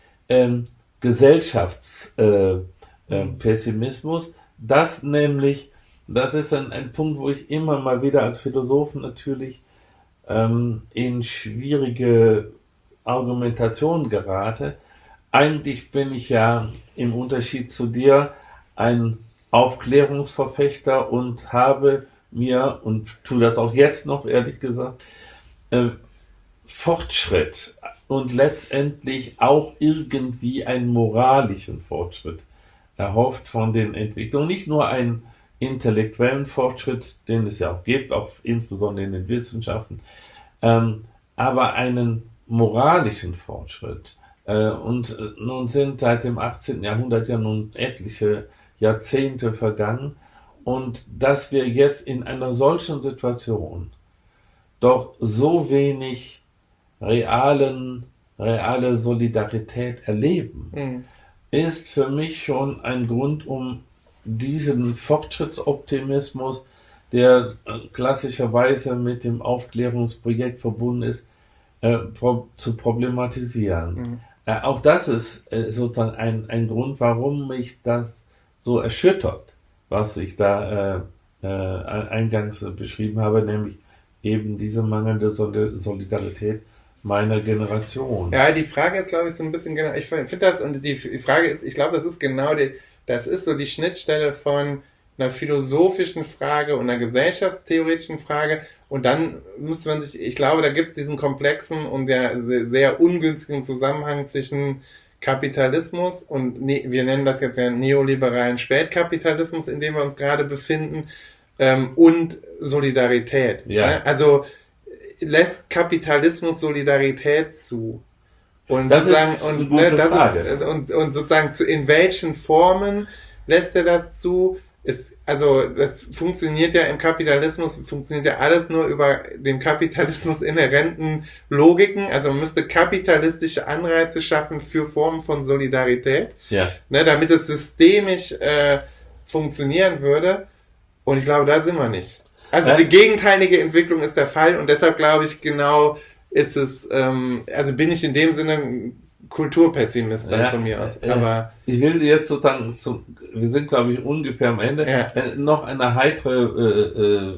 Gesellschaftspessimismus. Das nämlich, das ist ein Punkt, wo ich immer mal wieder als Philosoph natürlich in schwierige Argumentation gerate. Eigentlich bin ich ja im Unterschied zu dir ein Aufklärungsverfechter und habe mir, und tue das auch jetzt noch, ehrlich gesagt, Fortschritt und letztendlich auch irgendwie einen moralischen Fortschritt erhofft von den Entwicklungen. Nicht nur einen intellektuellen Fortschritt, den es ja auch gibt, auch insbesondere in den Wissenschaften, aber einen moralischen Fortschritt. Und nun sind seit dem 18. Jahrhundert ja nun etliche Jahrzehnte vergangen und dass wir jetzt in einer solchen Situation doch so wenig reale Solidarität erleben, ist für mich schon ein Grund, um diesen Fortschrittsoptimismus, der klassischerweise mit dem Aufklärungsprojekt verbunden ist, zu problematisieren. Auch das ist sozusagen ein Grund, warum mich das so erschüttert, was ich da eingangs beschrieben habe, nämlich eben diese mangelnde Solidarität meiner Generation. Ja, die Frage ist, glaube ich, so ein bisschen genau, ich finde das, und die Frage ist, ich glaube, das ist genau das ist so die Schnittstelle von einer philosophischen Frage und einer gesellschaftstheoretischen Frage, und dann müsste man sich, ich glaube, da gibt es diesen komplexen und sehr, sehr ungünstigen Zusammenhang zwischen Kapitalismus und wir nennen das jetzt ja neoliberalen Spätkapitalismus, in dem wir uns gerade befinden, und Solidarität. Ja. Ne? Also lässt Kapitalismus Solidarität zu? Und Das sozusagen, ist eine gute Frage. Und sozusagen in welchen Formen lässt er das zu? Also das funktioniert ja im Kapitalismus, funktioniert ja alles nur über dem Kapitalismus inhärenten Logiken. Also man müsste kapitalistische Anreize schaffen für Formen von Solidarität, Ja. ne, damit es systemisch funktionieren würde. Und ich glaube, da sind wir nicht. Also die gegenteilige Entwicklung ist der Fall, und deshalb glaube ich, genau ist es, also bin ich in dem Sinne Kulturpessimist dann von mir aus. Aber ich will jetzt sozusagen, wir sind glaube ich ungefähr am Ende, noch eine heitere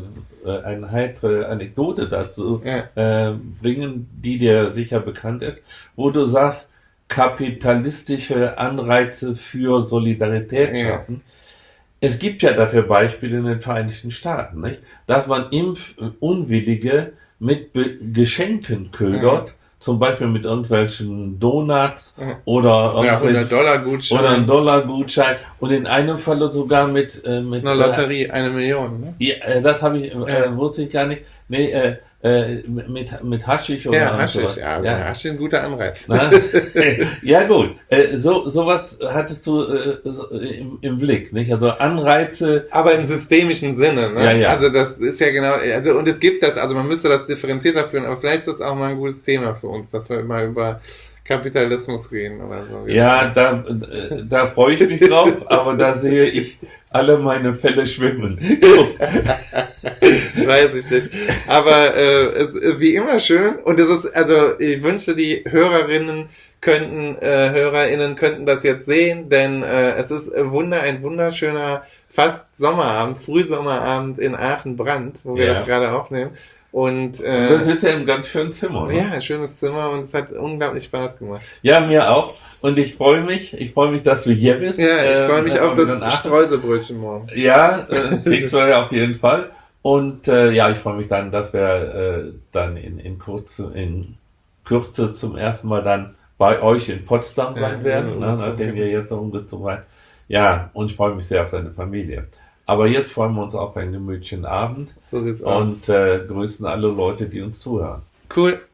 Anekdote dazu bringen, die dir sicher bekannt ist, wo du sagst, kapitalistische Anreize für Solidarität schaffen. Es gibt ja dafür Beispiele in den Vereinigten Staaten, nicht? Dass man Impfunwillige mit Geschenken ködert, zum Beispiel mit irgendwelchen Donuts oder $100-Gutschein. Oder einen $1 und in einem Falle sogar mit einer Lotterie, 1 Million, ne? Ja, das habe ich, wusste ich gar nicht. Nee, mit Haschisch oder Ja, Haschisch, sowas. ja, Haschisch ist ein guter Anreiz. Ja gut, sowas hattest du im Blick, nicht? Also Anreize. Aber im systemischen Sinne, ne? Ja. Also das ist ja genau, also und es gibt das, also man müsste das differenzierter führen, aber vielleicht ist das auch mal ein gutes Thema für uns, dass wir immer über Kapitalismus reden oder so. Ja, da freue ich mich drauf, aber da sehe ich alle meine Fälle schwimmen. Weiß ich nicht. Aber es ist wie immer schön, und es ist, also ich wünschte, die HörerInnen könnten das jetzt sehen, denn es ist ein wunderschöner fast Sommerabend, Frühsommerabend in Aachen-Brand, wo wir das gerade aufnehmen. Und Du sitzt ja im ganz schönen Zimmer, ne? ja, ein schönes Zimmer und es hat unglaublich Spaß gemacht. Ja, mir auch. Und ich freue mich, dass du hier bist. Ja, ich freue mich auf wieder das Streuselbrötchen morgen. Ja, kriegst du ja auf jeden Fall. Und ja, ich freue mich dann, dass wir dann in Kürze zum ersten Mal dann bei euch in Potsdam sein werden, ne, nachdem wir jetzt umgezogen sind. Ja, und ich freue mich sehr auf deine Familie. Aber jetzt freuen wir uns auf einen gemütlichen Abend So sieht's aus. und grüßen alle Leute, die uns zuhören. Cool.